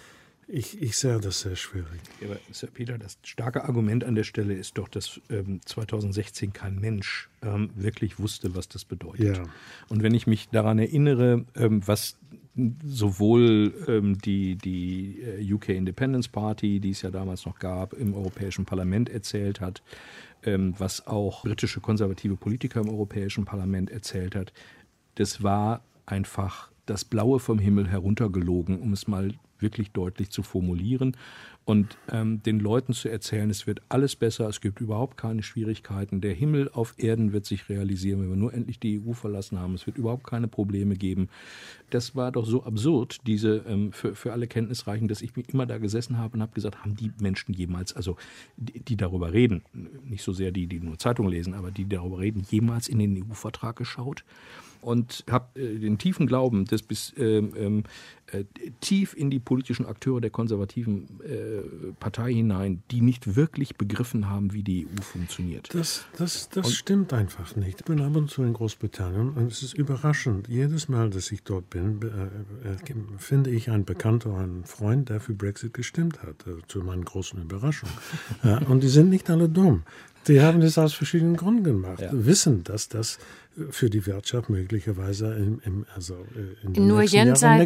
B: ich, ich sehe das sehr schwierig.
C: Ja, aber Sir Peter, das starke Argument an der Stelle ist doch, dass ähm, zweitausendsechzehn kein Mensch ähm, wirklich wusste, was das bedeutet.
B: Ja.
C: Und wenn ich mich daran erinnere, ähm, was sowohl ähm, die, die U K Independence Party, die es ja damals noch gab, im Europäischen Parlament erzählt hat, ähm, was auch britische konservative Politiker im Europäischen Parlament erzählt hat, das war einfach das Blaue vom Himmel heruntergelogen, um es mal wirklich deutlich zu formulieren und ähm, den Leuten zu erzählen, es wird alles besser, es gibt überhaupt keine Schwierigkeiten, der Himmel auf Erden wird sich realisieren, wenn wir nur endlich die E U verlassen haben, es wird überhaupt keine Probleme geben. Das war doch so absurd, diese ähm, für, für alle Kenntnisreichen, dass ich mich immer da gesessen habe und habe gesagt, haben die Menschen jemals, also die, die darüber reden, nicht so sehr die, die nur Zeitung lesen, aber die darüber reden, jemals in den E U-Vertrag geschaut? Und habe äh, den tiefen Glauben, dass bis ähm, äh, tief in die politischen Akteure der konservativen äh, Partei hinein, die nicht wirklich begriffen haben, wie die E U funktioniert.
B: Das, das, das stimmt einfach nicht. Ich bin ab und zu in Großbritannien und es ist überraschend. Jedes Mal, dass ich dort bin, äh, äh, finde ich einen Bekannter, einen Freund, der für Brexit gestimmt hat, äh, zu meiner großen Überraschung. äh, und die sind nicht alle dumm. Die haben das aus verschiedenen Gründen gemacht, ja. Wissen, dass das für die Wirtschaft möglicherweise im, im, also in den
A: Nur
B: nächsten Jahren negativ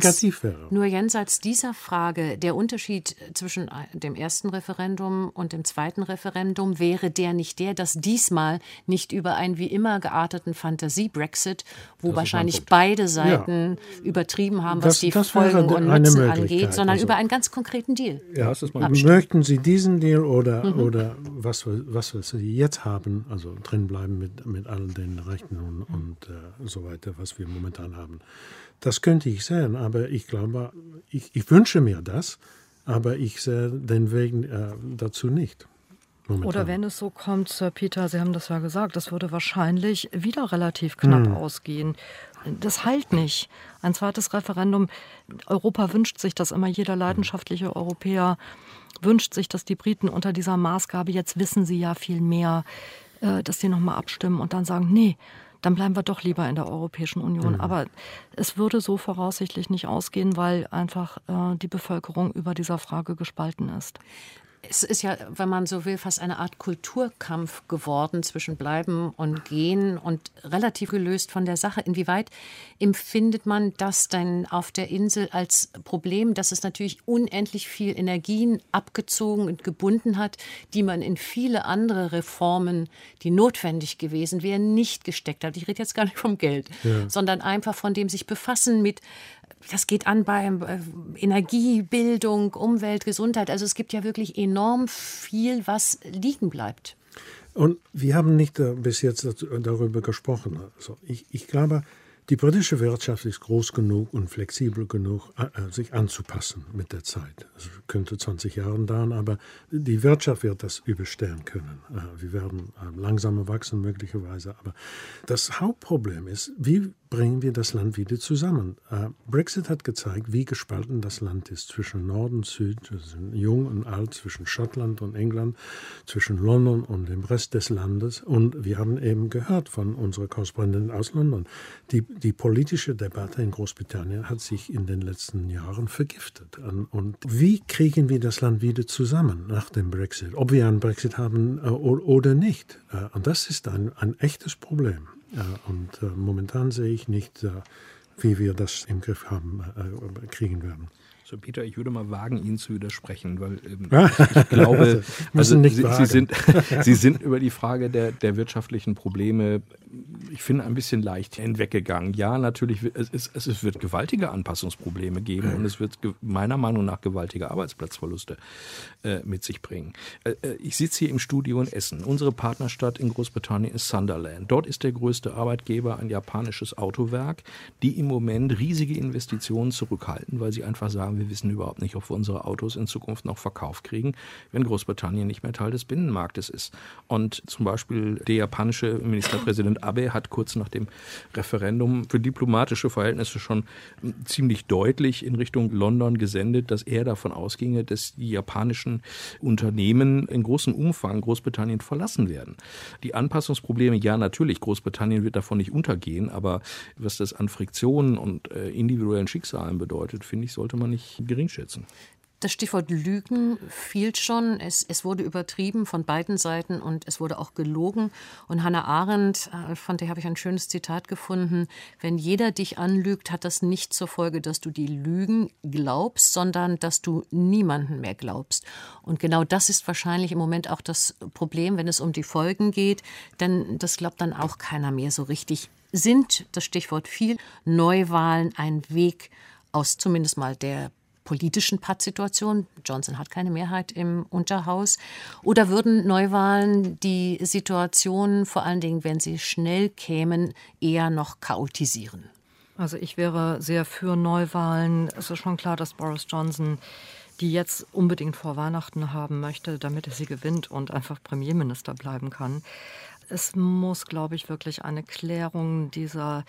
B: wäre.
A: Nur jenseits dieser Frage, der Unterschied zwischen dem ersten Referendum und dem zweiten Referendum, wäre der nicht der, dass diesmal nicht über einen wie immer gearteten Fantasie-Brexit, wo wahrscheinlich beide Seiten ja. übertrieben haben, was das, die das Folgen und Nutzen angeht, sondern also, über einen ganz konkreten Deal.
B: Ja, das ist mal möchten Sie diesen Deal oder, mhm. oder was, was wir Sie jetzt haben, also drin bleiben mit, mit all den Rechten und, und äh, so weiter, was wir momentan haben. Das könnte ich sehen, aber ich glaube, ich, ich wünsche mir das, aber ich sehe den Weg äh, dazu nicht. Momentan.
D: Oder wenn es so kommt, Sir Peter, Sie haben das ja gesagt, das würde wahrscheinlich wieder relativ knapp hm. ausgehen. Das heilt nicht. Ein zweites Referendum, Europa wünscht sich das immer, jeder leidenschaftliche Europäer wünscht sich, dass die Briten unter dieser Maßgabe, jetzt wissen sie ja viel mehr, äh, dass sie nochmal abstimmen und dann sagen, nee, dann bleiben wir doch lieber in der Europäischen Union. Mhm. Aber es würde so voraussichtlich nicht ausgehen, weil einfach äh, die Bevölkerung über dieser Frage gespalten ist.
A: Es ist ja, wenn man so will, fast eine Art Kulturkampf geworden zwischen Bleiben und Gehen und relativ gelöst von der Sache. Inwieweit empfindet man das denn auf der Insel als Problem, dass es natürlich unendlich viel Energien abgezogen und gebunden hat, die man in viele andere Reformen, die notwendig gewesen wären, nicht gesteckt hat? Ich rede jetzt gar nicht vom Geld, ja. sondern einfach von dem sich befassen mit, das geht an bei äh, Energie, Bildung, Umwelt, Gesundheit. Also es gibt ja wirklich enorm viel, was liegen bleibt.
B: Und wir haben nicht äh, bis jetzt darüber gesprochen. Also ich, ich glaube, die britische Wirtschaft ist groß genug und flexibel genug, äh, sich anzupassen mit der Zeit. Es könnte zwanzig Jahre dauern, aber die Wirtschaft wird das überstehen können. Äh, wir werden äh, langsamer wachsen möglicherweise. Aber das Hauptproblem ist, wie bringen wir das Land wieder zusammen? Äh, Brexit hat gezeigt, wie gespalten das Land ist zwischen Nord und Süd, zwischen Jung und Alt, zwischen Schottland und England, zwischen London und dem Rest des Landes. Und wir haben eben gehört von unserer Korrespondentin aus London, die, die politische Debatte in Großbritannien hat sich in den letzten Jahren vergiftet. Und wie kriegen wir das Land wieder zusammen nach dem Brexit? Ob wir einen Brexit haben äh, oder nicht. Äh, und das ist ein, ein echtes Problem. Ja, und äh, momentan sehe ich nicht, äh, wie wir das im Griff haben, äh, kriegen werden.
C: So, Peter, ich würde mal wagen, Ihnen zu widersprechen, weil ähm, ich glaube, also, nicht Sie, Sie, sind, Sie sind über die Frage der, der wirtschaftlichen Probleme, ich finde, ein bisschen leicht hinweggegangen. Ja, natürlich, es, ist, es wird gewaltige Anpassungsprobleme geben und es wird meiner Meinung nach gewaltige Arbeitsplatzverluste äh, mit sich bringen. Äh, ich sitze hier im Studio in Essen. Unsere Partnerstadt in Großbritannien ist Sunderland. Dort ist der größte Arbeitgeber ein japanisches Autowerk, die im Moment riesige Investitionen zurückhalten, weil sie einfach sagen, wir wissen überhaupt nicht, ob wir unsere Autos in Zukunft noch verkauft kriegen, wenn Großbritannien nicht mehr Teil des Binnenmarktes ist. Und zum Beispiel der japanische Ministerpräsident Abe hat kurz nach dem Referendum für diplomatische Verhältnisse schon ziemlich deutlich in Richtung London gesendet, dass er davon ausginge, dass die japanischen Unternehmen in großem Umfang Großbritannien verlassen werden. Die Anpassungsprobleme, ja natürlich, Großbritannien wird davon nicht untergehen, aber was das an Friktionen und äh, individuellen Schicksalen bedeutet, finde ich, sollte man nicht gering schätzen.
A: Das Stichwort Lügen fiel schon. Es, es wurde übertrieben von beiden Seiten und es wurde auch gelogen. Und Hannah Arendt, von der habe ich ein schönes Zitat gefunden: Wenn jeder dich anlügt, hat das nicht zur Folge, dass du die Lügen glaubst, sondern dass du niemanden mehr glaubst. Und genau das ist wahrscheinlich im Moment auch das Problem, wenn es um die Folgen geht. Denn das glaubt dann auch keiner mehr so richtig. Sind, das Stichwort fiel, Neuwahlen ein Weg aus zumindest mal der politischen Pattsituation? Johnson hat keine Mehrheit im Unterhaus. Oder würden Neuwahlen die Situation, vor allen Dingen, wenn sie schnell kämen, eher noch chaotisieren?
D: Also ich wäre sehr für Neuwahlen. Es ist schon klar, dass Boris Johnson die jetzt unbedingt vor Weihnachten haben möchte, damit er sie gewinnt und einfach Premierminister bleiben kann. Es muss, glaube ich, wirklich eine Klärung dieser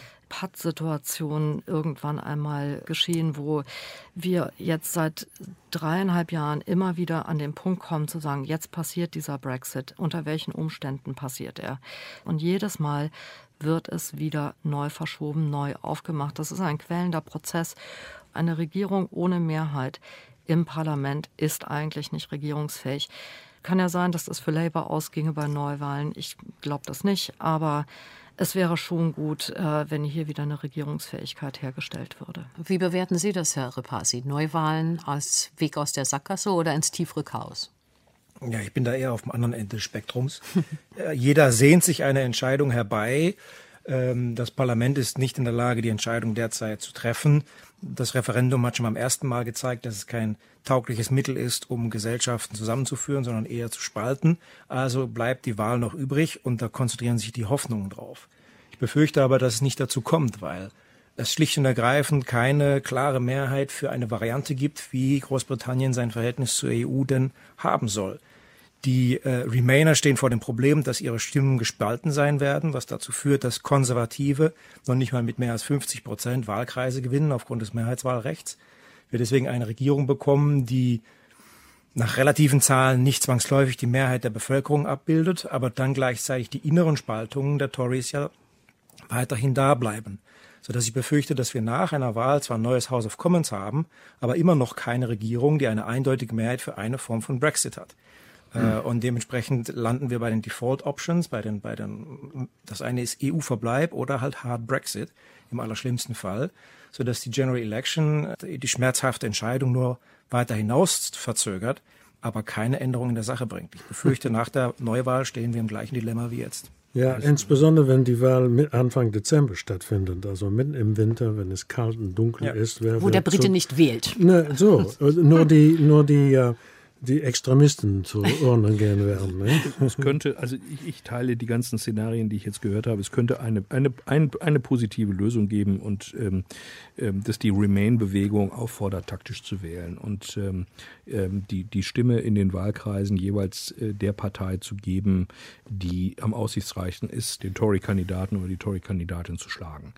D: Pattsituation irgendwann einmal geschehen, wo wir jetzt seit dreieinhalb Jahren immer wieder an den Punkt kommen zu sagen, jetzt passiert dieser Brexit, unter welchen Umständen passiert er? Und jedes Mal wird es wieder neu verschoben, neu aufgemacht. Das ist ein quälender Prozess. Eine Regierung ohne Mehrheit im Parlament ist eigentlich nicht regierungsfähig. Kann ja sein, dass das für Labour ausginge bei Neuwahlen. Ich glaube das nicht, aber es wäre schon gut, äh, wenn hier wieder eine Regierungsfähigkeit hergestellt würde.
A: Wie bewerten Sie das, Herr Repasi? Neuwahlen als Weg aus der Sackgasse oder ins tiefere Chaos?
E: Ja, ich bin da eher auf dem anderen Ende des Spektrums. Jeder sehnt sich eine Entscheidung herbei. Das Parlament ist nicht in der Lage, die Entscheidung derzeit zu treffen. Das Referendum hat schon beim ersten Mal gezeigt, dass es kein taugliches Mittel ist, um Gesellschaften zusammenzuführen, sondern eher zu spalten. Also bleibt die Wahl noch übrig und da konzentrieren sich die Hoffnungen drauf. Ich befürchte aber, dass es nicht dazu kommt, weil es schlicht und ergreifend keine klare Mehrheit für eine Variante gibt, wie Großbritannien sein Verhältnis zur E U denn haben soll. Die äh, Remainer stehen vor dem Problem, dass ihre Stimmen gespalten sein werden, was dazu führt, dass Konservative noch nicht mal mit mehr als fünfzig Prozent Wahlkreise gewinnen aufgrund des Mehrheitswahlrechts. Wir deswegen eine Regierung bekommen, die nach relativen Zahlen nicht zwangsläufig die Mehrheit der Bevölkerung abbildet, aber dann gleichzeitig die inneren Spaltungen der Tories ja weiterhin da bleiben. Sodass ich befürchte, dass wir nach einer Wahl zwar ein neues House of Commons haben, aber immer noch keine Regierung, die eine eindeutige Mehrheit für eine Form von Brexit hat. Mhm. Und dementsprechend landen wir bei den Default Options, bei den, bei den, das eine ist E U-Verbleib oder halt Hard Brexit im allerschlimmsten Fall, sodass die General Election die schmerzhafte Entscheidung nur weiter hinaus verzögert, aber keine Änderung in der Sache bringt. Ich befürchte, nach der Neuwahl stehen wir im gleichen Dilemma wie jetzt.
B: Ja, insbesondere wenn die Wahl Anfang Dezember stattfindet, also mitten im Winter, wenn es kalt und dunkel
E: ja.
B: ist. Wer
A: Wo der Brite
B: zu,
A: nicht wählt.
B: Ne, so, nur die, nur die, uh, die Extremisten zu Urnen gehen werden. Ne?
C: Es könnte, also ich, ich teile die ganzen Szenarien, die ich jetzt gehört habe. Es könnte eine, eine, ein, eine positive Lösung geben und ähm, ähm, dass die Remain-Bewegung auffordert, taktisch zu wählen und ähm, die, die Stimme in den Wahlkreisen jeweils äh, der Partei zu geben, die am aussichtsreichsten ist, den Tory-Kandidaten oder die Tory-Kandidatin zu schlagen.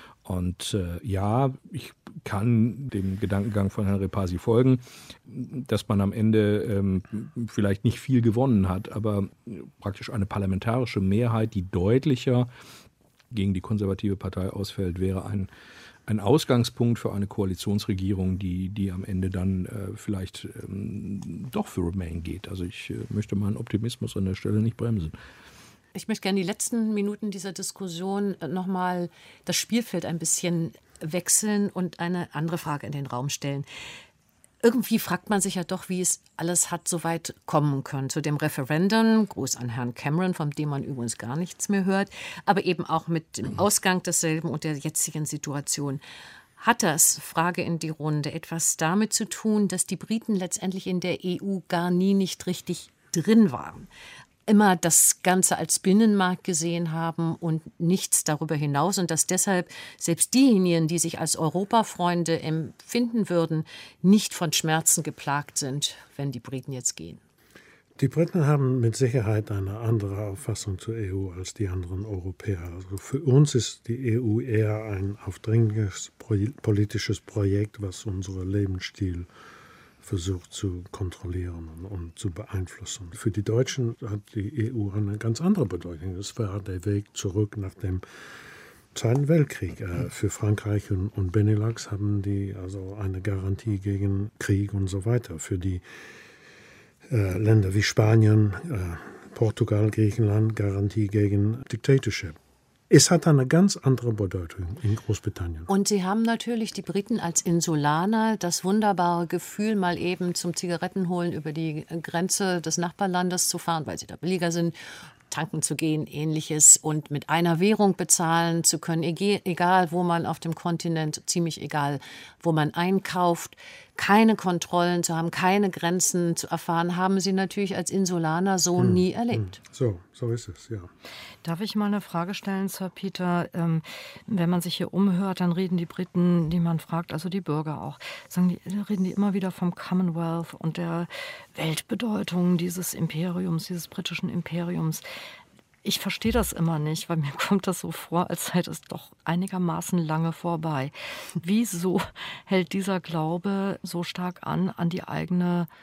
C: Und äh, ja, ich kann dem Gedankengang von Herrn Repasi folgen, dass man am Ende ähm, vielleicht nicht viel gewonnen hat, aber praktisch eine parlamentarische Mehrheit, die deutlicher gegen die konservative Partei ausfällt, wäre ein, ein Ausgangspunkt für eine Koalitionsregierung, die, die am Ende dann äh, vielleicht ähm, doch für Remain geht. Also ich äh, möchte meinen Optimismus an der Stelle nicht bremsen.
A: Ich möchte gerne die letzten Minuten dieser Diskussion nochmal das Spielfeld ein bisschen wechseln und eine andere Frage in den Raum stellen. Irgendwie fragt man sich ja doch, wie es alles hat so weit kommen können. Zu dem Referendum, Gruß an Herrn Cameron, von dem man übrigens gar nichts mehr hört, aber eben auch mit dem Ausgang desselben und der jetzigen Situation. Hat das, Frage in die Runde, etwas damit zu tun, dass die Briten letztendlich in der E U gar nie nicht richtig drin waren? Immer das Ganze als Binnenmarkt gesehen haben und nichts darüber hinaus und dass deshalb selbst diejenigen, die sich als Europafreunde empfinden würden, nicht von Schmerzen geplagt sind, wenn die Briten jetzt gehen.
B: Die Briten haben mit Sicherheit eine andere Auffassung zur E U als die anderen Europäer. Also für uns ist die E U eher ein aufdringliches politisches Projekt, was unseren Lebensstil versucht zu kontrollieren und zu beeinflussen. Für die Deutschen hat die E U eine ganz andere Bedeutung. Es war der Weg zurück nach dem Zweiten Weltkrieg. Für Frankreich und, und Benelux haben die also eine Garantie gegen Krieg und so weiter. Für die äh, Länder wie Spanien, äh, Portugal, Griechenland Garantie gegen Dictatorship. Es hat eine ganz andere Bedeutung in Großbritannien.
A: Und Sie haben natürlich die Briten als Insulaner das wunderbare Gefühl, mal eben zum Zigarettenholen über die Grenze des Nachbarlandes zu fahren, weil sie da billiger sind, tanken zu gehen, Ähnliches und mit einer Währung bezahlen zu können, egal wo man auf dem Kontinent, ziemlich egal, wo man einkauft, keine Kontrollen zu haben, keine Grenzen zu erfahren, haben Sie natürlich als Insulaner so hm, nie erlebt.
B: Hm. So, so ist es, ja.
D: Darf ich mal eine Frage stellen, Sir Peter? Ähm, wenn man sich hier umhört, dann reden die Briten, die man fragt, also die Bürger auch, sagen die, reden die immer wieder vom Commonwealth und der Weltbedeutung dieses Imperiums, dieses britischen Imperiums. Ich verstehe das immer nicht, weil mir kommt das so vor, als sei es doch einigermaßen lange vorbei. Wieso hält dieser Glaube so stark an, an die eigene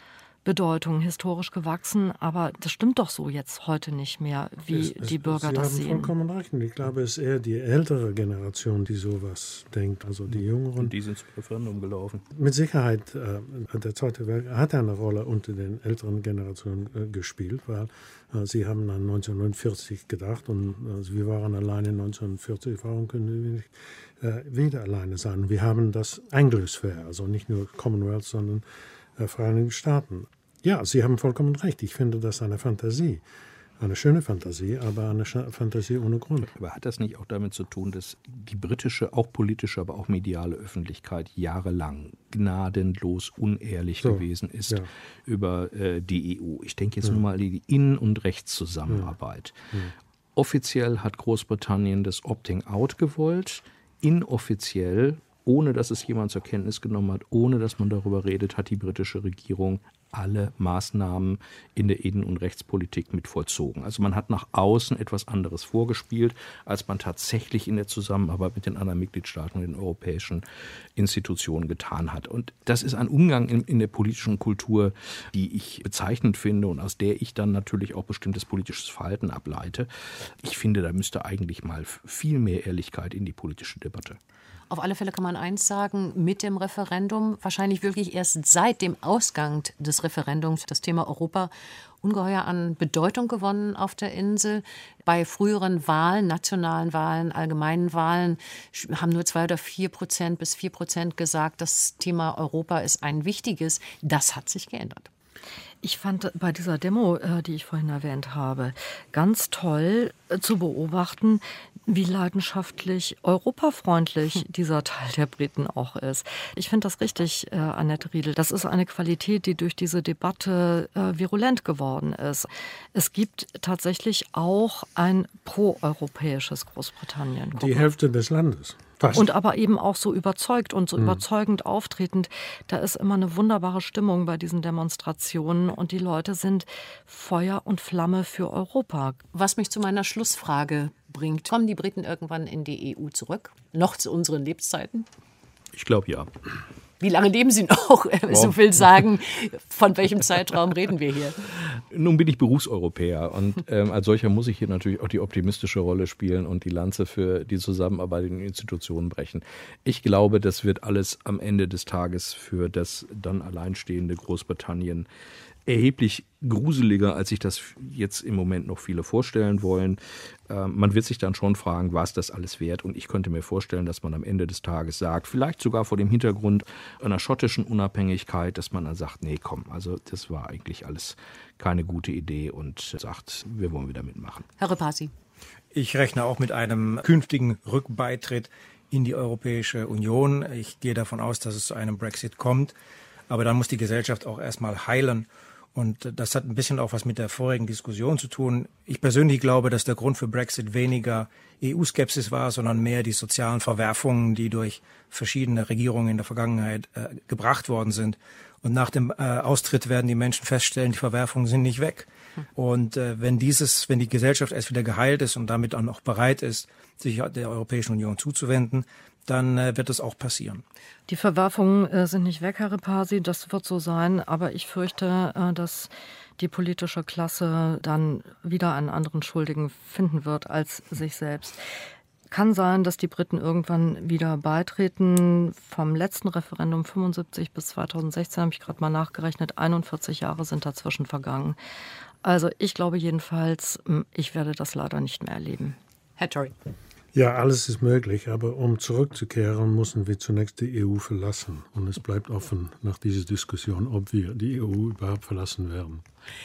D: Bedeutung, historisch gewachsen, aber das stimmt doch so jetzt heute nicht mehr, wie es, es, die Bürger
B: Sie
D: das
B: haben
D: sehen.
B: Vollkommen recht. Ich glaube, es ist eher die ältere Generation, die sowas denkt, also die Jüngeren.
C: Und die sind zum Referendum gelaufen.
B: Mit Sicherheit, äh, der Zweite Weltkrieg hat eine Rolle unter den älteren Generationen äh, gespielt, weil äh, sie haben an neunzehnhundertvierzig gedacht und äh, wir waren alleine neunzehnhundertvierzig, warum können wir nicht äh, wieder alleine sein? Wir haben das Anglosphere, also nicht nur Commonwealth, sondern äh, Vereinigten Staaten. Ja, Sie haben vollkommen recht. Ich finde das eine Fantasie. Eine schöne Fantasie, aber eine Fantasie ohne Grund.
C: Aber hat das nicht auch damit zu tun, dass die britische, auch politische, aber auch mediale Öffentlichkeit jahrelang gnadenlos unehrlich so, gewesen ist ja. über äh, die E U? Ich denke jetzt ja. nur mal an die Innen- und Rechtszusammenarbeit. Ja. Ja. Offiziell hat Großbritannien das Opting-out gewollt, inoffiziell, ohne dass es jemand zur Kenntnis genommen hat, ohne dass man darüber redet, hat die britische Regierung alle Maßnahmen in der Innen- und Rechtspolitik mit vollzogen. Also man hat nach außen etwas anderes vorgespielt, als man tatsächlich in der Zusammenarbeit mit den anderen Mitgliedstaaten und den europäischen Institutionen getan hat. Und das ist ein Umgang in, in der politischen Kultur, die ich bezeichnend finde und aus der ich dann natürlich auch bestimmtes politisches Verhalten ableite. Ich finde, da müsste eigentlich mal viel mehr Ehrlichkeit in die politische Debatte.
A: Auf alle Fälle kann man eins sagen, mit dem Referendum, wahrscheinlich wirklich erst seit dem Ausgang des Referendums, das Thema Europa ungeheuer an Bedeutung gewonnen auf der Insel. Bei früheren Wahlen, nationalen Wahlen, allgemeinen Wahlen, haben nur zwei oder vier Prozent bis vier Prozent gesagt, das Thema Europa ist ein wichtiges. Das hat sich geändert.
D: Ich fand bei dieser Demo, die ich vorhin erwähnt habe, ganz toll zu beobachten, wie leidenschaftlich europafreundlich dieser Teil der Briten auch ist. Ich finde das richtig, äh, Annette Riedel. Das ist eine Qualität, die durch diese Debatte äh, virulent geworden ist. Es gibt tatsächlich auch ein proeuropäisches Großbritannien.
B: Die Hälfte des Landes. Fast.
D: Und aber eben auch so überzeugt und so mhm. überzeugend auftretend. Da ist immer eine wunderbare Stimmung bei diesen Demonstrationen und die Leute sind Feuer und Flamme für Europa.
A: Was mich zu meiner Schlussfrage bringt, kommen die Briten irgendwann in die E U zurück? Noch zu unseren Lebzeiten?
C: Ich glaube ja.
A: Wie lange leben Sie noch? So will sagen, von welchem Zeitraum reden wir hier?
C: Nun bin ich Berufseuropäer und ähm, als solcher muss ich hier natürlich auch die optimistische Rolle spielen und die Lanze für die Zusammenarbeit in den Institutionen brechen. Ich glaube, das wird alles am Ende des Tages für das dann alleinstehende Großbritannien erheblich gruseliger, als sich das jetzt im Moment noch viele vorstellen wollen. Äh, man wird sich dann schon fragen, war es das alles wert? Und ich könnte mir vorstellen, dass man am Ende des Tages sagt, vielleicht sogar vor dem Hintergrund einer schottischen Unabhängigkeit, dass man dann sagt, nee, komm, also das war eigentlich alles keine gute Idee und sagt, wir wollen wieder mitmachen.
A: Herr Repasi.
E: Ich rechne auch mit einem künftigen Rückbeitritt in die Europäische Union. Ich gehe davon aus, dass es zu einem Brexit kommt. Aber dann muss die Gesellschaft auch erstmal heilen. Und das hat ein bisschen auch was mit der vorigen Diskussion zu tun. Ich persönlich glaube, dass der Grund für Brexit weniger E U-Skepsis war, sondern mehr die sozialen Verwerfungen, die durch verschiedene Regierungen in der Vergangenheit äh, gebracht worden sind. Und nach dem äh, Austritt werden die Menschen feststellen, die Verwerfungen sind nicht weg. Und äh, wenn dieses, wenn die Gesellschaft erst wieder geheilt ist und damit auch noch bereit ist, sich der Europäischen Union zuzuwenden, dann äh, wird es auch passieren.
D: Die Verwerfungen äh, sind nicht weg, Herr Repasi, das wird so sein, aber ich fürchte, äh, dass die politische Klasse dann wieder einen anderen Schuldigen finden wird als sich selbst. Kann sein, dass die Briten irgendwann wieder beitreten. Vom letzten Referendum fünfundsiebzig bis zweitausendsechzehn habe ich gerade mal nachgerechnet, einundvierzig Jahre sind dazwischen vergangen. Also ich glaube jedenfalls, ich werde das leider nicht mehr erleben.
A: Herr Tory.
B: Ja, alles ist möglich, aber um zurückzukehren, müssen wir zunächst die E U verlassen. Und es bleibt offen nach dieser Diskussion, ob wir die E U überhaupt verlassen werden.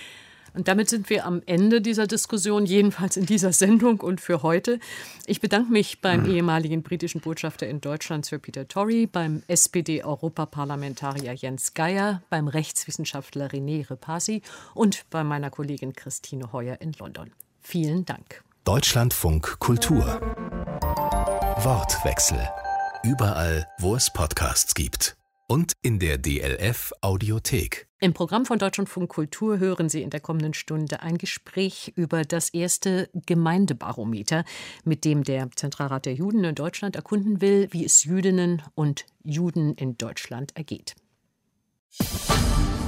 A: Und damit sind wir am Ende dieser Diskussion, jedenfalls in dieser Sendung und für heute. Ich bedanke mich beim ehemaligen britischen Botschafter in Deutschland, Sir Peter Tory, beim S P D-Europaparlamentarier Jens Geier, beim Rechtswissenschaftler René Repasi und bei meiner Kollegin Christine Heuer in London. Vielen Dank.
F: Deutschlandfunk Kultur. Wortwechsel. Überall, wo es Podcasts gibt. Und in der D L F Audiothek.
A: Im Programm von Deutschlandfunk Kultur hören Sie in der kommenden Stunde ein Gespräch über das erste Gemeindebarometer, mit dem der Zentralrat der Juden in Deutschland erkunden will, wie es Jüdinnen und Juden in Deutschland ergeht.